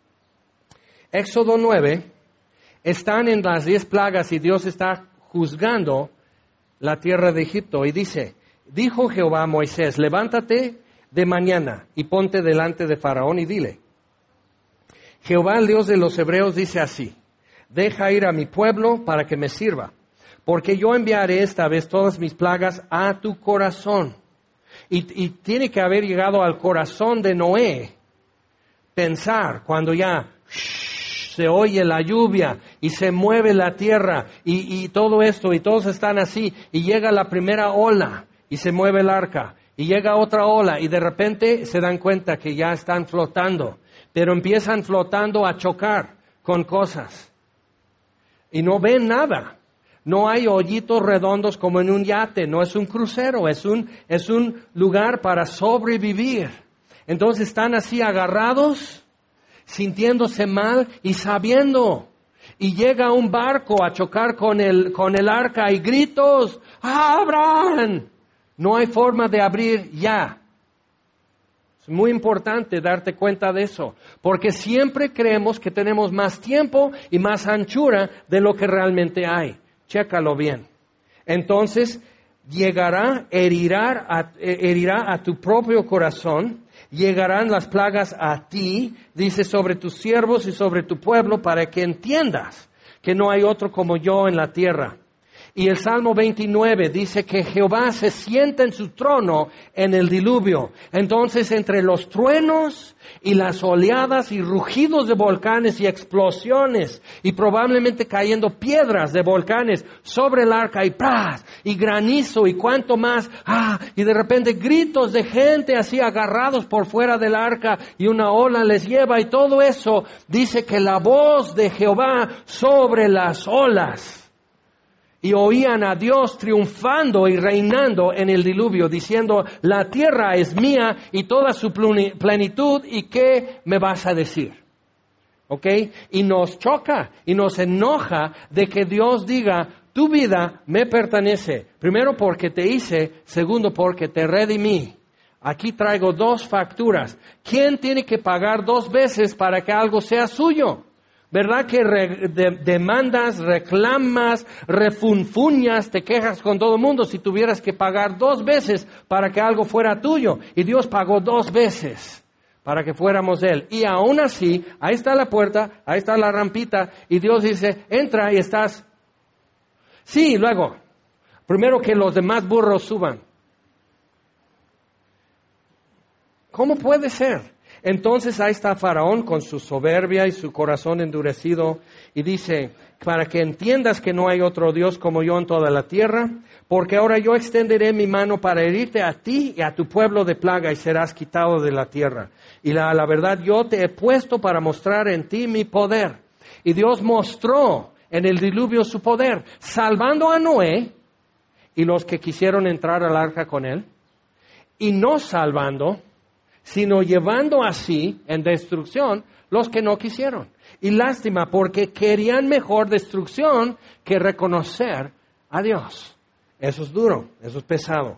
Éxodo nueve, están en las diez plagas y Dios está juzgando la tierra de Egipto. Y dice, dijo Jehová a Moisés, levántate de mañana y ponte delante de Faraón y dile, Jehová, el Dios de los hebreos, dice así, deja ir a mi pueblo para que me sirva, porque yo enviaré esta vez todas mis plagas a tu corazón. Y, y tiene que haber llegado al corazón de Noé pensar cuando ya shh, se oye la lluvia y se mueve la tierra y, y todo esto y todos están así y llega la primera ola y se mueve el arca y llega otra ola y de repente se dan cuenta que ya están flotando, pero empiezan flotando a chocar con cosas. Y no ven nada. No hay hoyitos redondos como en un yate. No es un crucero. Es un, es un lugar para sobrevivir. Entonces están así agarrados, sintiéndose mal y sabiendo. Y llega un barco a chocar con el, con el arca y gritos, ¡abran! No hay forma de abrir ya. Es muy importante darte cuenta de eso, porque siempre creemos que tenemos más tiempo y más anchura de lo que realmente hay. Chécalo bien. Entonces, llegará, herirá a, herirá a tu propio corazón, llegarán las plagas a ti, dice, sobre tus siervos y sobre tu pueblo, para que entiendas que no hay otro como yo en la tierra. Y el Salmo veintinueve dice que Jehová se sienta en su trono en el diluvio. Entonces, entre los truenos y las oleadas y rugidos de volcanes y explosiones y probablemente cayendo piedras de volcanes sobre el arca y ¡pras! Y granizo y cuanto más, ¡ah! Y de repente gritos de gente así agarrados por fuera del arca y una ola les lleva y todo eso, dice que la voz de Jehová sobre las olas. Y oían a Dios triunfando y reinando en el diluvio, diciendo, la tierra es mía y toda su plenitud, ¿y qué me vas a decir? ¿Ok? Y nos choca y nos enoja de que Dios diga, tu vida me pertenece. Primero porque te hice, segundo porque te redimí. Aquí traigo dos facturas. ¿Quién tiene que pagar dos veces para que algo sea suyo? ¿Verdad que re, de, demandas, reclamas, refunfuñas, te quejas con todo el mundo si tuvieras que pagar dos veces para que algo fuera tuyo? Y Dios pagó dos veces para que fuéramos de Él. Y aún así, ahí está la puerta, ahí está la rampita, y Dios dice, entra y estás. Sí, luego, primero que los demás burros suban. ¿Cómo puede ser? Entonces ahí está Faraón con su soberbia y su corazón endurecido y dice, para que entiendas que no hay otro Dios como yo en toda la tierra, porque ahora yo extenderé mi mano para herirte a ti y a tu pueblo de plaga y serás quitado de la tierra. Y la, la verdad yo te he puesto para mostrar en ti mi poder. Y Dios mostró en el diluvio su poder, salvando a Noé y los que quisieron entrar al arca con él, y no salvando, sino llevando así en destrucción los que no quisieron. Y lástima, porque querían mejor destrucción que reconocer a Dios. Eso es duro, eso es pesado.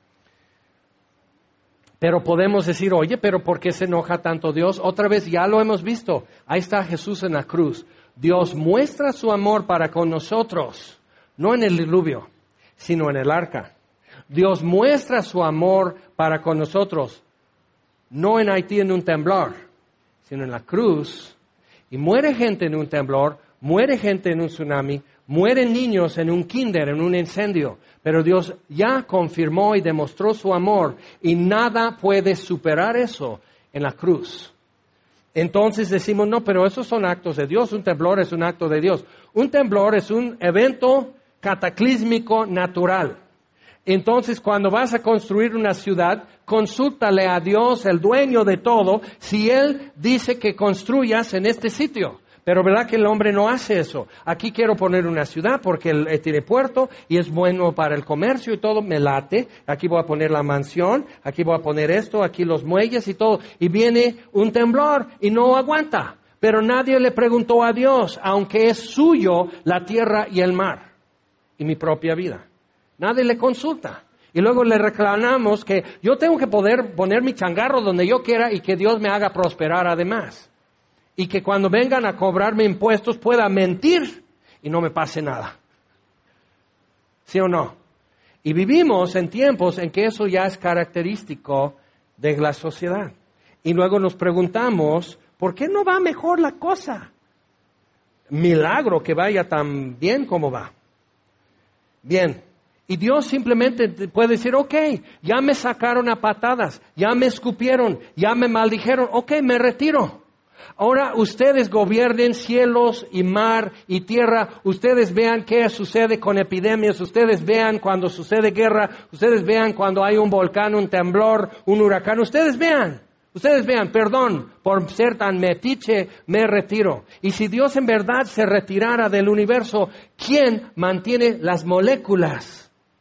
Pero podemos decir, oye, pero ¿por qué se enoja tanto Dios? Otra vez ya lo hemos visto. Ahí está Jesús en la cruz. Dios muestra su amor para con nosotros, no en el diluvio, sino en el arca. Dios muestra su amor para con nosotros, no en Haití en un temblor, sino en la cruz. Y muere gente en un temblor, muere gente en un tsunami, mueren niños en un kinder, en un incendio. Pero Dios ya confirmó y demostró su amor y nada puede superar eso en la cruz. Entonces decimos, no, pero esos son actos de Dios, un temblor es un acto de Dios. Un temblor es un evento cataclísmico natural. Entonces, cuando vas a construir una ciudad, consúltale a Dios, el dueño de todo, si Él dice que construyas en este sitio. Pero ¿verdad que el hombre no hace eso? Aquí quiero poner una ciudad porque el, tiene puerto y es bueno para el comercio y todo, me late. Aquí voy a poner la mansión, aquí voy a poner esto, aquí los muelles y todo. Y viene un temblor y no aguanta. Pero nadie le preguntó a Dios, aunque es suyo la tierra y el mar y mi propia vida. Nadie le consulta. Y luego le reclamamos que yo tengo que poder poner mi changarro donde yo quiera y que Dios me haga prosperar además. Y que cuando vengan a cobrarme impuestos pueda mentir y no me pase nada. ¿Sí o no? Y vivimos en tiempos en que eso ya es característico de la sociedad. Y luego nos preguntamos, ¿por qué no va mejor la cosa? Milagro que vaya tan bien como va. Bien. Y Dios simplemente puede decir, ok, ya me sacaron a patadas, ya me escupieron, ya me maldijeron, ok, me retiro. Ahora ustedes gobiernen cielos y mar y tierra, ustedes vean qué sucede con epidemias, ustedes vean cuando sucede guerra, ustedes vean cuando hay un volcán, un temblor, un huracán, ustedes vean. Ustedes vean, perdón por ser tan metiche, me retiro. Y si Dios en verdad se retirara del universo, ¿quién mantiene las moléculas?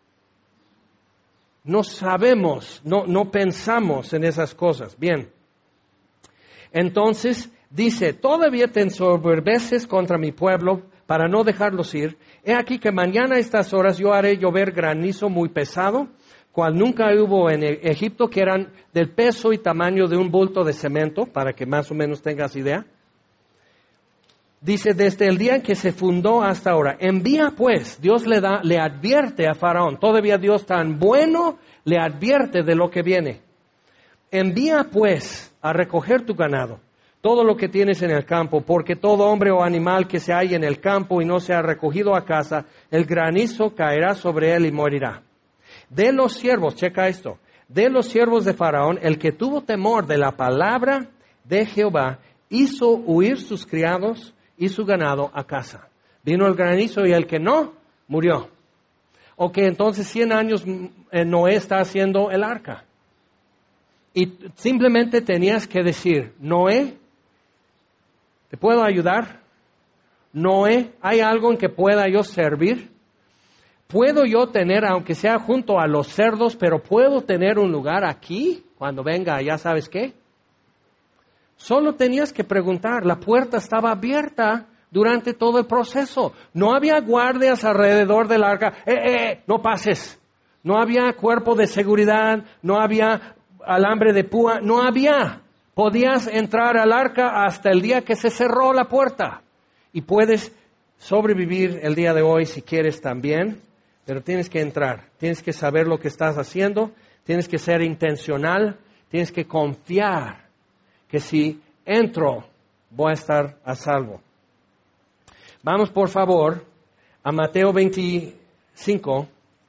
No sabemos, no, no pensamos en esas cosas. Bien. Entonces dice, todavía te ensoberbeces contra mi pueblo para no dejarlos ir. He aquí que mañana a estas horas yo haré llover granizo muy pesado, cual nunca hubo en Egipto, que eran del peso y tamaño de un bulto de cemento, para que más o menos tengas idea. Dice, desde el día en que se fundó hasta ahora, envía pues, Dios le da, le advierte a Faraón, todavía Dios tan bueno, le advierte de lo que viene. Envía pues a recoger tu ganado, todo lo que tienes en el campo, porque todo hombre o animal que se halle en el campo y no sea recogido a casa, el granizo caerá sobre él y morirá. De los siervos, checa esto, de los siervos de Faraón, el que tuvo temor de la palabra de Jehová, hizo huir sus criados y su ganado a casa. Vino el granizo y el que no, murió. Ok, entonces cien años Noé está haciendo el arca. Y simplemente tenías que decir, Noé, ¿te puedo ayudar? Noé, ¿hay algo en que pueda yo servir? ¿Puedo yo tener, aunque sea junto a los cerdos, pero puedo tener un lugar aquí cuando venga, ya sabes qué? Solo tenías que preguntar, la puerta estaba abierta durante todo el proceso. No había guardias alrededor del arca, ¡eh, eh, eh! No pases! No había cuerpo de seguridad, no había alambre de púa, no había. Podías entrar al arca hasta el día que se cerró la puerta. Y puedes sobrevivir el día de hoy si quieres también, pero tienes que entrar, tienes que saber lo que estás haciendo, tienes que ser intencional, tienes que confiar que si entro, voy a estar a salvo. Vamos, por favor, a Mateo veinticinco.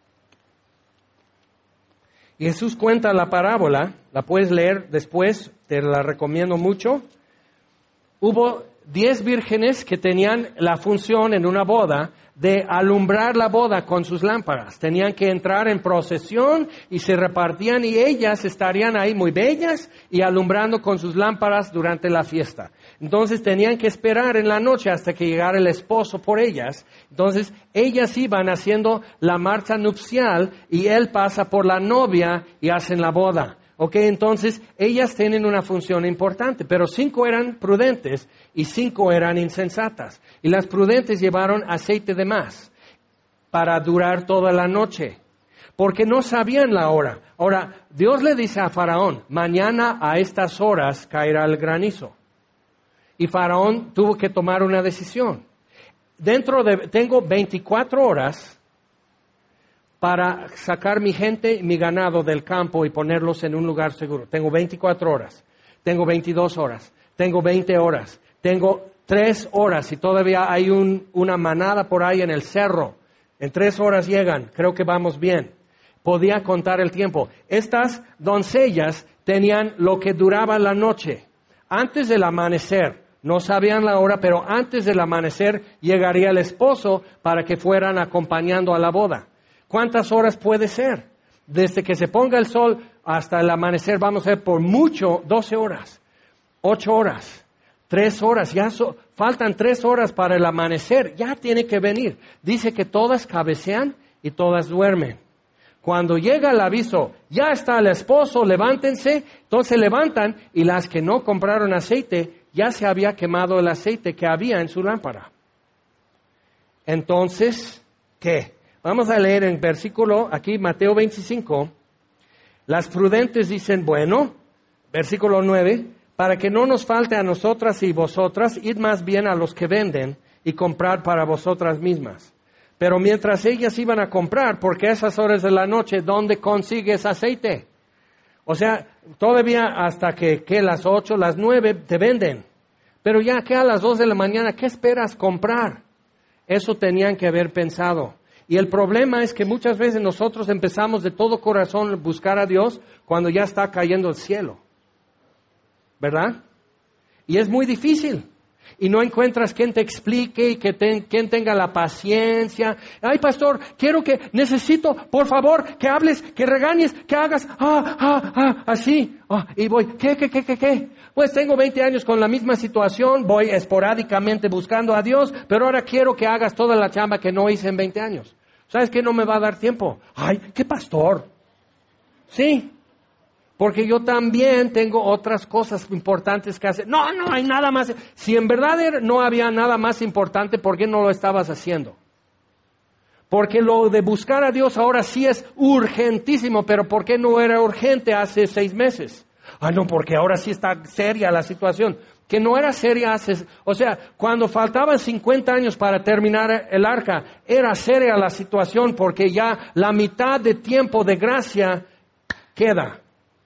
Y Jesús cuenta la parábola, la puedes leer después, te la recomiendo mucho. Hubo diez vírgenes que tenían la función en una boda de alumbrar la boda con sus lámparas. Tenían que entrar en procesión y se repartían y ellas estarían ahí muy bellas y alumbrando con sus lámparas durante la fiesta. Entonces tenían que esperar en la noche hasta que llegara el esposo por ellas. Entonces ellas iban haciendo la marcha nupcial y él pasa por la novia y hacen la boda. Ok, entonces ellas tienen una función importante, pero cinco eran prudentes y cinco eran insensatas. Y las prudentes llevaron aceite de más para durar toda la noche, porque no sabían la hora. Ahora, Dios le dice a Faraón, mañana a estas horas caerá el granizo. Y Faraón tuvo que tomar una decisión. Dentro de, tengo veinticuatro horas para sacar mi gente y mi ganado del campo y ponerlos en un lugar seguro. Tengo veinticuatro horas, tengo veintidós horas, tengo veinte horas, tengo tres horas y todavía hay un, una manada por ahí en el cerro. En tres horas llegan, creo que vamos bien. Podía contar el tiempo. Estas doncellas tenían lo que duraba la noche. Antes del amanecer, no sabían la hora, pero antes del amanecer llegaría el esposo para que fueran acompañando a la boda. ¿Cuántas horas puede ser? Desde que se ponga el sol hasta el amanecer, vamos a ver, por mucho, doce horas, ocho horas, tres horas, ya so, faltan tres horas para el amanecer, ya tiene que venir. Dice que todas cabecean y todas duermen. Cuando llega el aviso, ya está el esposo, levántense, entonces se levantan y las que no compraron aceite, ya se había quemado el aceite que había en su lámpara. Entonces, ¿qué? Vamos a leer en versículo, aquí Mateo veinticinco, las prudentes dicen, bueno, versículo nueve, para que no nos falte a nosotras y vosotras, id más bien a los que venden y comprad para vosotras mismas. Pero mientras ellas iban a comprar, porque a esas horas de la noche, ¿dónde consigues aceite? O sea, todavía hasta que, que las ocho, las nueve te venden. Pero ya que a las dos de la mañana, ¿qué esperas comprar? Eso tenían que haber pensado. Y el problema es que muchas veces nosotros empezamos de todo corazón a buscar a Dios cuando ya está cayendo el cielo. ¿Verdad? Y es muy difícil. Y no encuentras quien te explique y que te, quien tenga la paciencia. Ay, pastor, quiero que, necesito, por favor, que hables, que regañes, que hagas, ah, ah, ah, así. Ah, y voy, ¿qué, qué, qué, qué, qué? Pues tengo veinte años con la misma situación, voy esporádicamente buscando a Dios, pero ahora quiero que hagas toda la chamba que no hice en veinte años. ¿Sabes qué? No me va a dar tiempo. Ay, ¿qué pastor? Sí. Porque yo también tengo otras cosas importantes que hacer. No, no hay nada más. Si en verdad no había nada más importante, ¿por qué no lo estabas haciendo? Porque lo de buscar a Dios ahora sí es urgentísimo, pero ¿por qué no era urgente hace seis meses? Ah, no, porque ahora sí está seria la situación. Que no era seria hace... O sea, cuando faltaban cincuenta años para terminar el arca, era seria la situación porque ya la mitad de tiempo de gracia queda.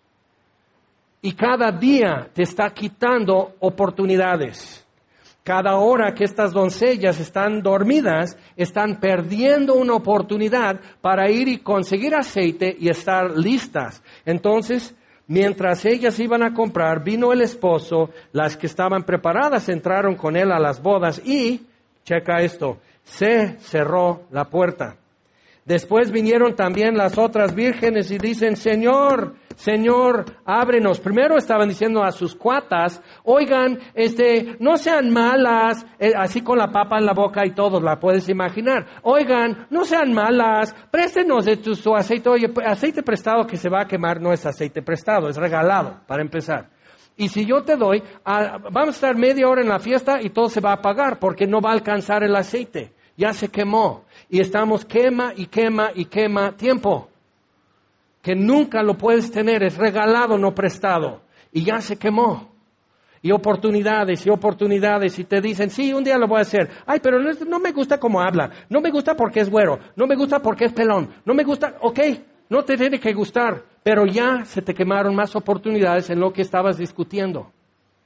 Y cada día te está quitando oportunidades. Cada hora que estas doncellas están dormidas, están perdiendo una oportunidad para ir y conseguir aceite y estar listas. Entonces, mientras ellas iban a comprar, vino el esposo, las que estaban preparadas entraron con él a las bodas y, checa esto, se cerró la puerta. Después vinieron también las otras vírgenes y dicen, Señor, Señor, ábrenos. Primero estaban diciendo a sus cuatas, oigan, este, no sean malas, eh, así con la papa en la boca y todo, la puedes imaginar. Oigan, no sean malas, préstenos de tu, su aceite. Oye, aceite prestado que se va a quemar no es aceite prestado, es regalado, para empezar. Y si yo te doy, a, vamos a estar media hora en la fiesta y todo se va a apagar porque no va a alcanzar el aceite. Ya se quemó. Y estamos quema y quema y quema tiempo. Que nunca lo puedes tener, es regalado, no prestado. Y ya se quemó. Y oportunidades y oportunidades. Y te dicen, sí, un día lo voy a hacer. Ay, pero no, no me gusta cómo habla. No me gusta porque es güero. No me gusta porque es pelón. No me gusta, ok, no te tiene que gustar. Pero ya se te quemaron más oportunidades en lo que estabas discutiendo.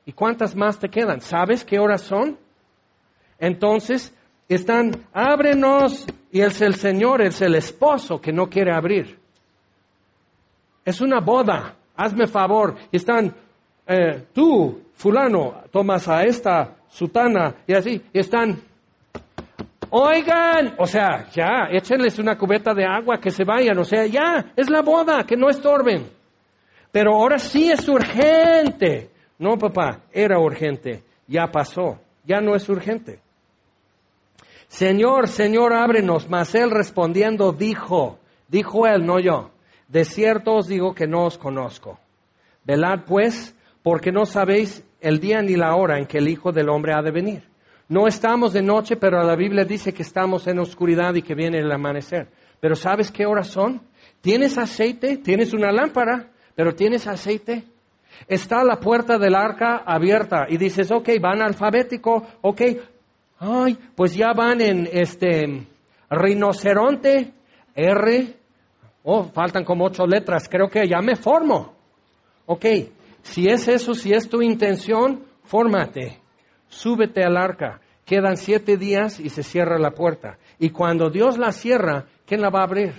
¿Y cuántas más te quedan? ¿Sabes qué horas son? Entonces, están, ábrenos, y es el Señor, es el esposo que no quiere abrir. Es una boda, hazme favor. Y están, eh, tú, fulano, tomas a esta sutana, y así, y están, oigan, o sea, ya, échenles una cubeta de agua, que se vayan, o sea, ya, es la boda, que no estorben. Pero ahora sí es urgente. No, papá, era urgente, ya pasó, ya no es urgente. Señor, Señor, ábrenos. Mas él respondiendo dijo, dijo él, no yo, de cierto os digo que no os conozco. Velad pues, porque no sabéis el día ni la hora en que el Hijo del Hombre ha de venir. No estamos de noche, pero la Biblia dice que estamos en oscuridad y que viene el amanecer. Pero ¿sabes qué horas son? ¿Tienes aceite? ¿Tienes una lámpara? ¿Pero tienes aceite? Está la puerta del arca abierta y dices, ok, van alfabético, ok. Ay, pues ya van en este rinoceronte, R. Oh, faltan como ocho letras, creo que ya me formo. Ok, si es eso, si es tu intención, fórmate. Súbete al arca. Quedan siete días y se cierra la puerta. Y cuando Dios la cierra, ¿quién la va a abrir?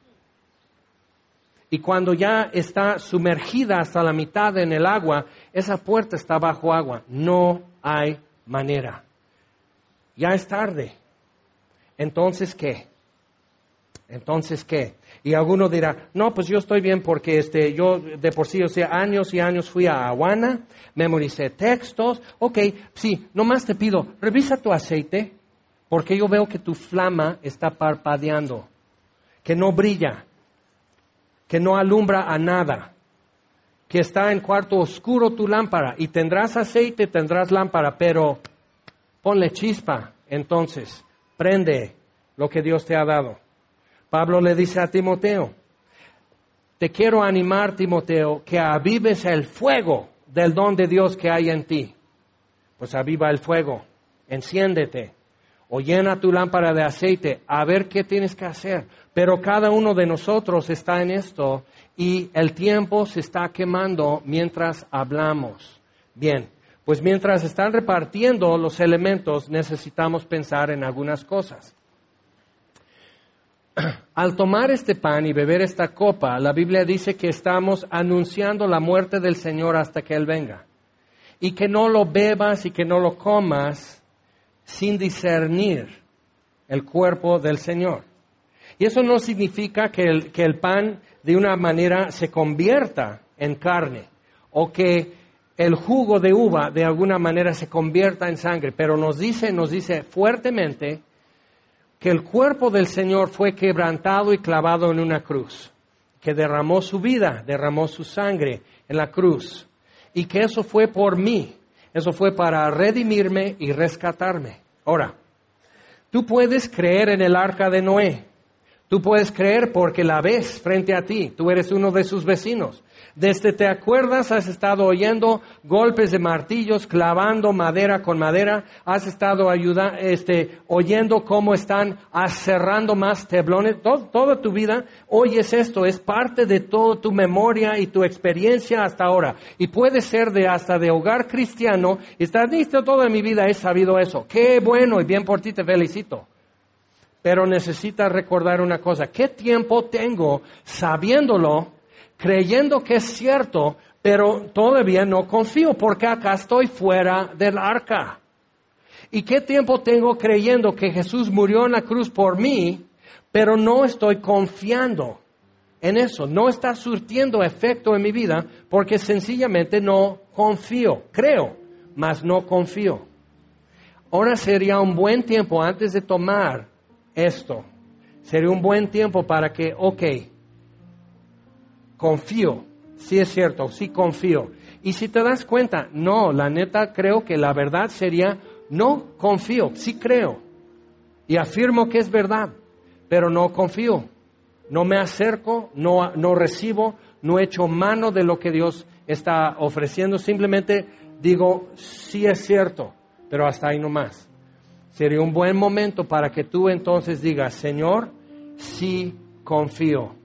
Y cuando ya está sumergida hasta la mitad en el agua, esa puerta está bajo agua. No hay manera. Ya es tarde. Entonces, ¿qué? Entonces, ¿qué? Y alguno dirá, no, pues yo estoy bien porque este, yo de por sí, o sea, años y años fui a Awana, memoricé textos. Ok, sí, nomás te pido, revisa tu aceite, porque yo veo que tu flama está parpadeando, que no brilla, que no alumbra a nada, que está en cuarto oscuro tu lámpara, y tendrás aceite, tendrás lámpara, pero ponle chispa, entonces, prende lo que Dios te ha dado. Pablo le dice a Timoteo, te quiero animar, Timoteo, que avives el fuego del don de Dios que hay en ti. Pues aviva el fuego, enciéndete, o llena tu lámpara de aceite, a ver qué tienes que hacer. Pero cada uno de nosotros está en esto y el tiempo se está quemando mientras hablamos. Bien, pues mientras están repartiendo los elementos, necesitamos pensar en algunas cosas. Al tomar este pan y beber esta copa, la Biblia dice que estamos anunciando la muerte del Señor hasta que Él venga. Y que no lo bebas y que no lo comas sin discernir el cuerpo del Señor. Y eso no significa que el, que el pan de una manera se convierta en carne o que el jugo de uva de alguna manera se convierta en sangre, pero nos dice, nos dice fuertemente que el cuerpo del Señor fue quebrantado y clavado en una cruz, que derramó su vida, derramó su sangre en la cruz, y que eso fue por mí, eso fue para redimirme y rescatarme. Ahora, tú puedes creer en el arca de Noé, tú puedes creer porque la ves frente a ti, tú eres uno de sus vecinos. Desde te acuerdas, has estado oyendo golpes de martillos, clavando madera con madera, has estado ayuda, este, oyendo cómo están aserrando más tablones, Todo, toda tu vida oyes esto, es parte de toda tu memoria y tu experiencia hasta ahora. Y puede ser de hasta de hogar cristiano, y estás listo, toda mi vida he sabido eso. Qué bueno y bien por ti, te felicito. Pero necesitas recordar una cosa, ¿qué tiempo tengo sabiéndolo, creyendo que es cierto, pero todavía no confío porque acá estoy fuera del arca? ¿Y qué tiempo tengo creyendo que Jesús murió en la cruz por mí, pero no estoy confiando en eso? No está surtiendo efecto en mi vida porque sencillamente no confío. Creo, mas no confío. Ahora sería un buen tiempo antes de tomar esto. Sería un buen tiempo para que, ok, confío, sí es cierto, sí confío. Y si te das cuenta, no, la neta creo que la verdad sería, no confío, sí creo. Y afirmo que es verdad, pero no confío. No me acerco, no, no recibo, no echo mano de lo que Dios está ofreciendo. Simplemente digo, sí es cierto, pero hasta ahí nomás. Sería un buen momento para que tú entonces digas, Señor, sí confío.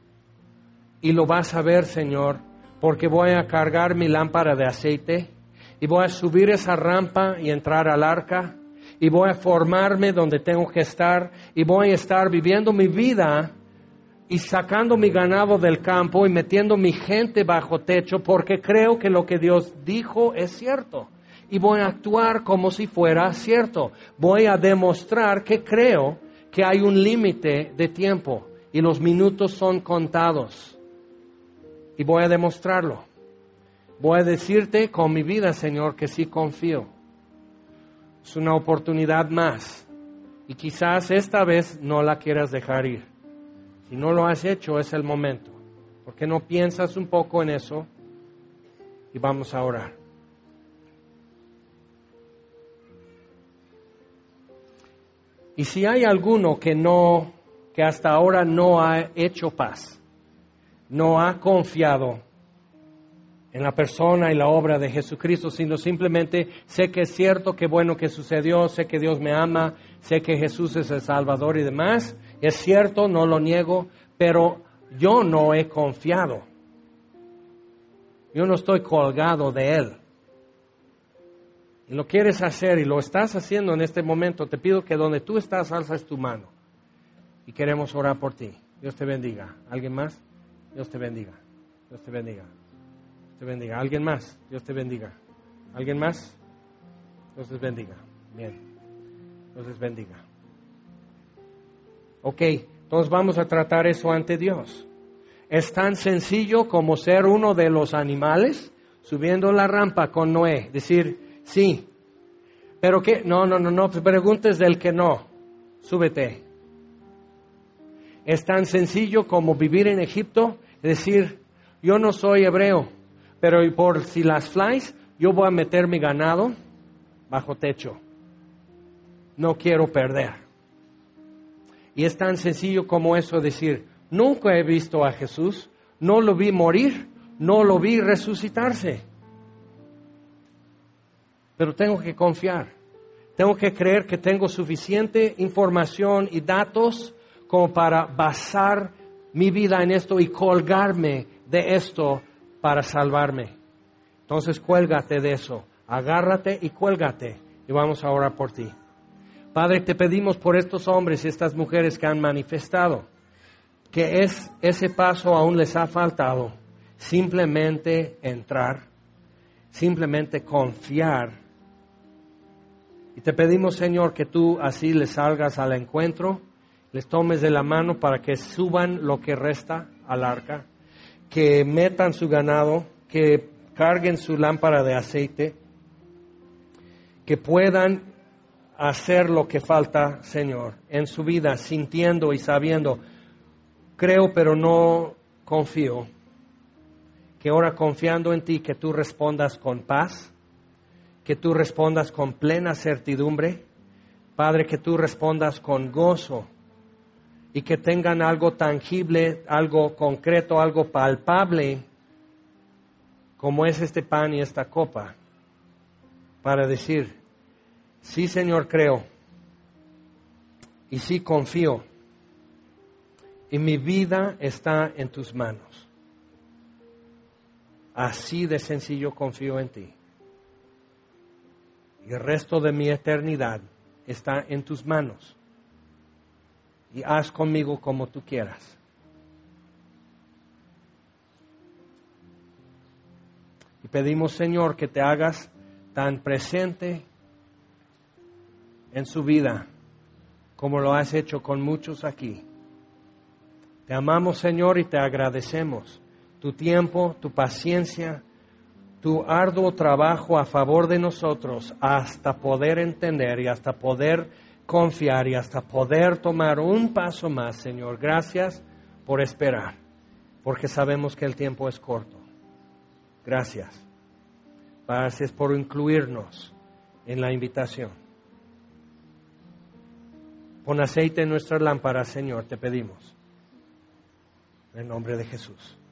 Y lo vas a ver, Señor, porque voy a cargar mi lámpara de aceite y voy a subir esa rampa y entrar al arca, y voy a formarme donde tengo que estar, y voy a estar viviendo mi vida y sacando mi ganado del campo y metiendo mi gente bajo techo, porque creo que lo que Dios dijo es cierto. Y voy a actuar como si fuera cierto. Voy a demostrar que creo que hay un límite de tiempo y los minutos son contados. Y voy a demostrarlo. Voy a decirte con mi vida, Señor, que sí confío. Es una oportunidad más. Y quizás esta vez no la quieras dejar ir. Si no lo has hecho, es el momento. ¿Por qué no piensas un poco en eso? Y vamos a orar. Y si hay alguno que no, que hasta ahora no ha hecho paz, no ha confiado en la persona y la obra de Jesucristo, sino simplemente sé que es cierto, que bueno que sucedió, sé que Dios me ama, sé que Jesús es el Salvador y demás, es cierto, no lo niego, pero yo no he confiado. Yo no estoy colgado de Él. Y lo quieres hacer y lo estás haciendo en este momento, te pido que donde tú estás alzas tu mano. Y queremos orar por ti. Dios te bendiga. ¿Alguien más? Dios te bendiga. Dios te bendiga. Dios te bendiga. ¿Alguien más? Dios te bendiga. ¿Alguien más? Dios les bendiga. Bien. Dios les bendiga. Ok, entonces vamos a tratar eso ante Dios. Es tan sencillo como ser uno de los animales subiendo la rampa con Noé. Decir, sí. ¿Pero qué? No, no, no, no. Preguntes del que no. Súbete. Es tan sencillo como vivir en Egipto. Decir, yo no soy hebreo, pero por si las flies, yo voy a meter mi ganado bajo techo. No quiero perder. Y es tan sencillo como eso decir, nunca he visto a Jesús, no lo vi morir, no lo vi resucitarse. Pero tengo que confiar, tengo que creer que tengo suficiente información y datos como para basar mi vida en esto y colgarme de esto para salvarme. Entonces cuélgate de eso, agárrate y cuélgate y vamos a orar por ti. Padre, te pedimos por estos hombres y estas mujeres que han manifestado que es, ese paso aún les ha faltado. Simplemente entrar, simplemente confiar. Y te pedimos, Señor, que tú así les salgas al encuentro, les tomes de la mano para que suban lo que resta al arca, que metan su ganado, que carguen su lámpara de aceite, que puedan hacer lo que falta, Señor, en su vida, sintiendo y sabiendo, creo pero no confío, que ahora confiando en ti, que tú respondas con paz, que tú respondas con plena certidumbre, Padre, que tú respondas con gozo y que tengan algo tangible, algo concreto, algo palpable, como es este pan y esta copa, para decir, sí, Señor, creo, y sí confío, y mi vida está en tus manos. Así de sencillo confío en ti. Y el resto de mi eternidad está en tus manos. Y haz conmigo como tú quieras. Y pedimos, Señor, que te hagas tan presente en su vida como lo has hecho con muchos aquí. Te amamos, Señor, y te agradecemos tu tiempo, tu paciencia, tu arduo trabajo a favor de nosotros hasta poder entender y hasta poder confiar y hasta poder tomar un paso más, Señor. Gracias por esperar, porque sabemos que el tiempo es corto. Gracias. Gracias por incluirnos en la invitación. Pon aceite en nuestra lámpara, Señor, te pedimos. En el nombre de Jesús.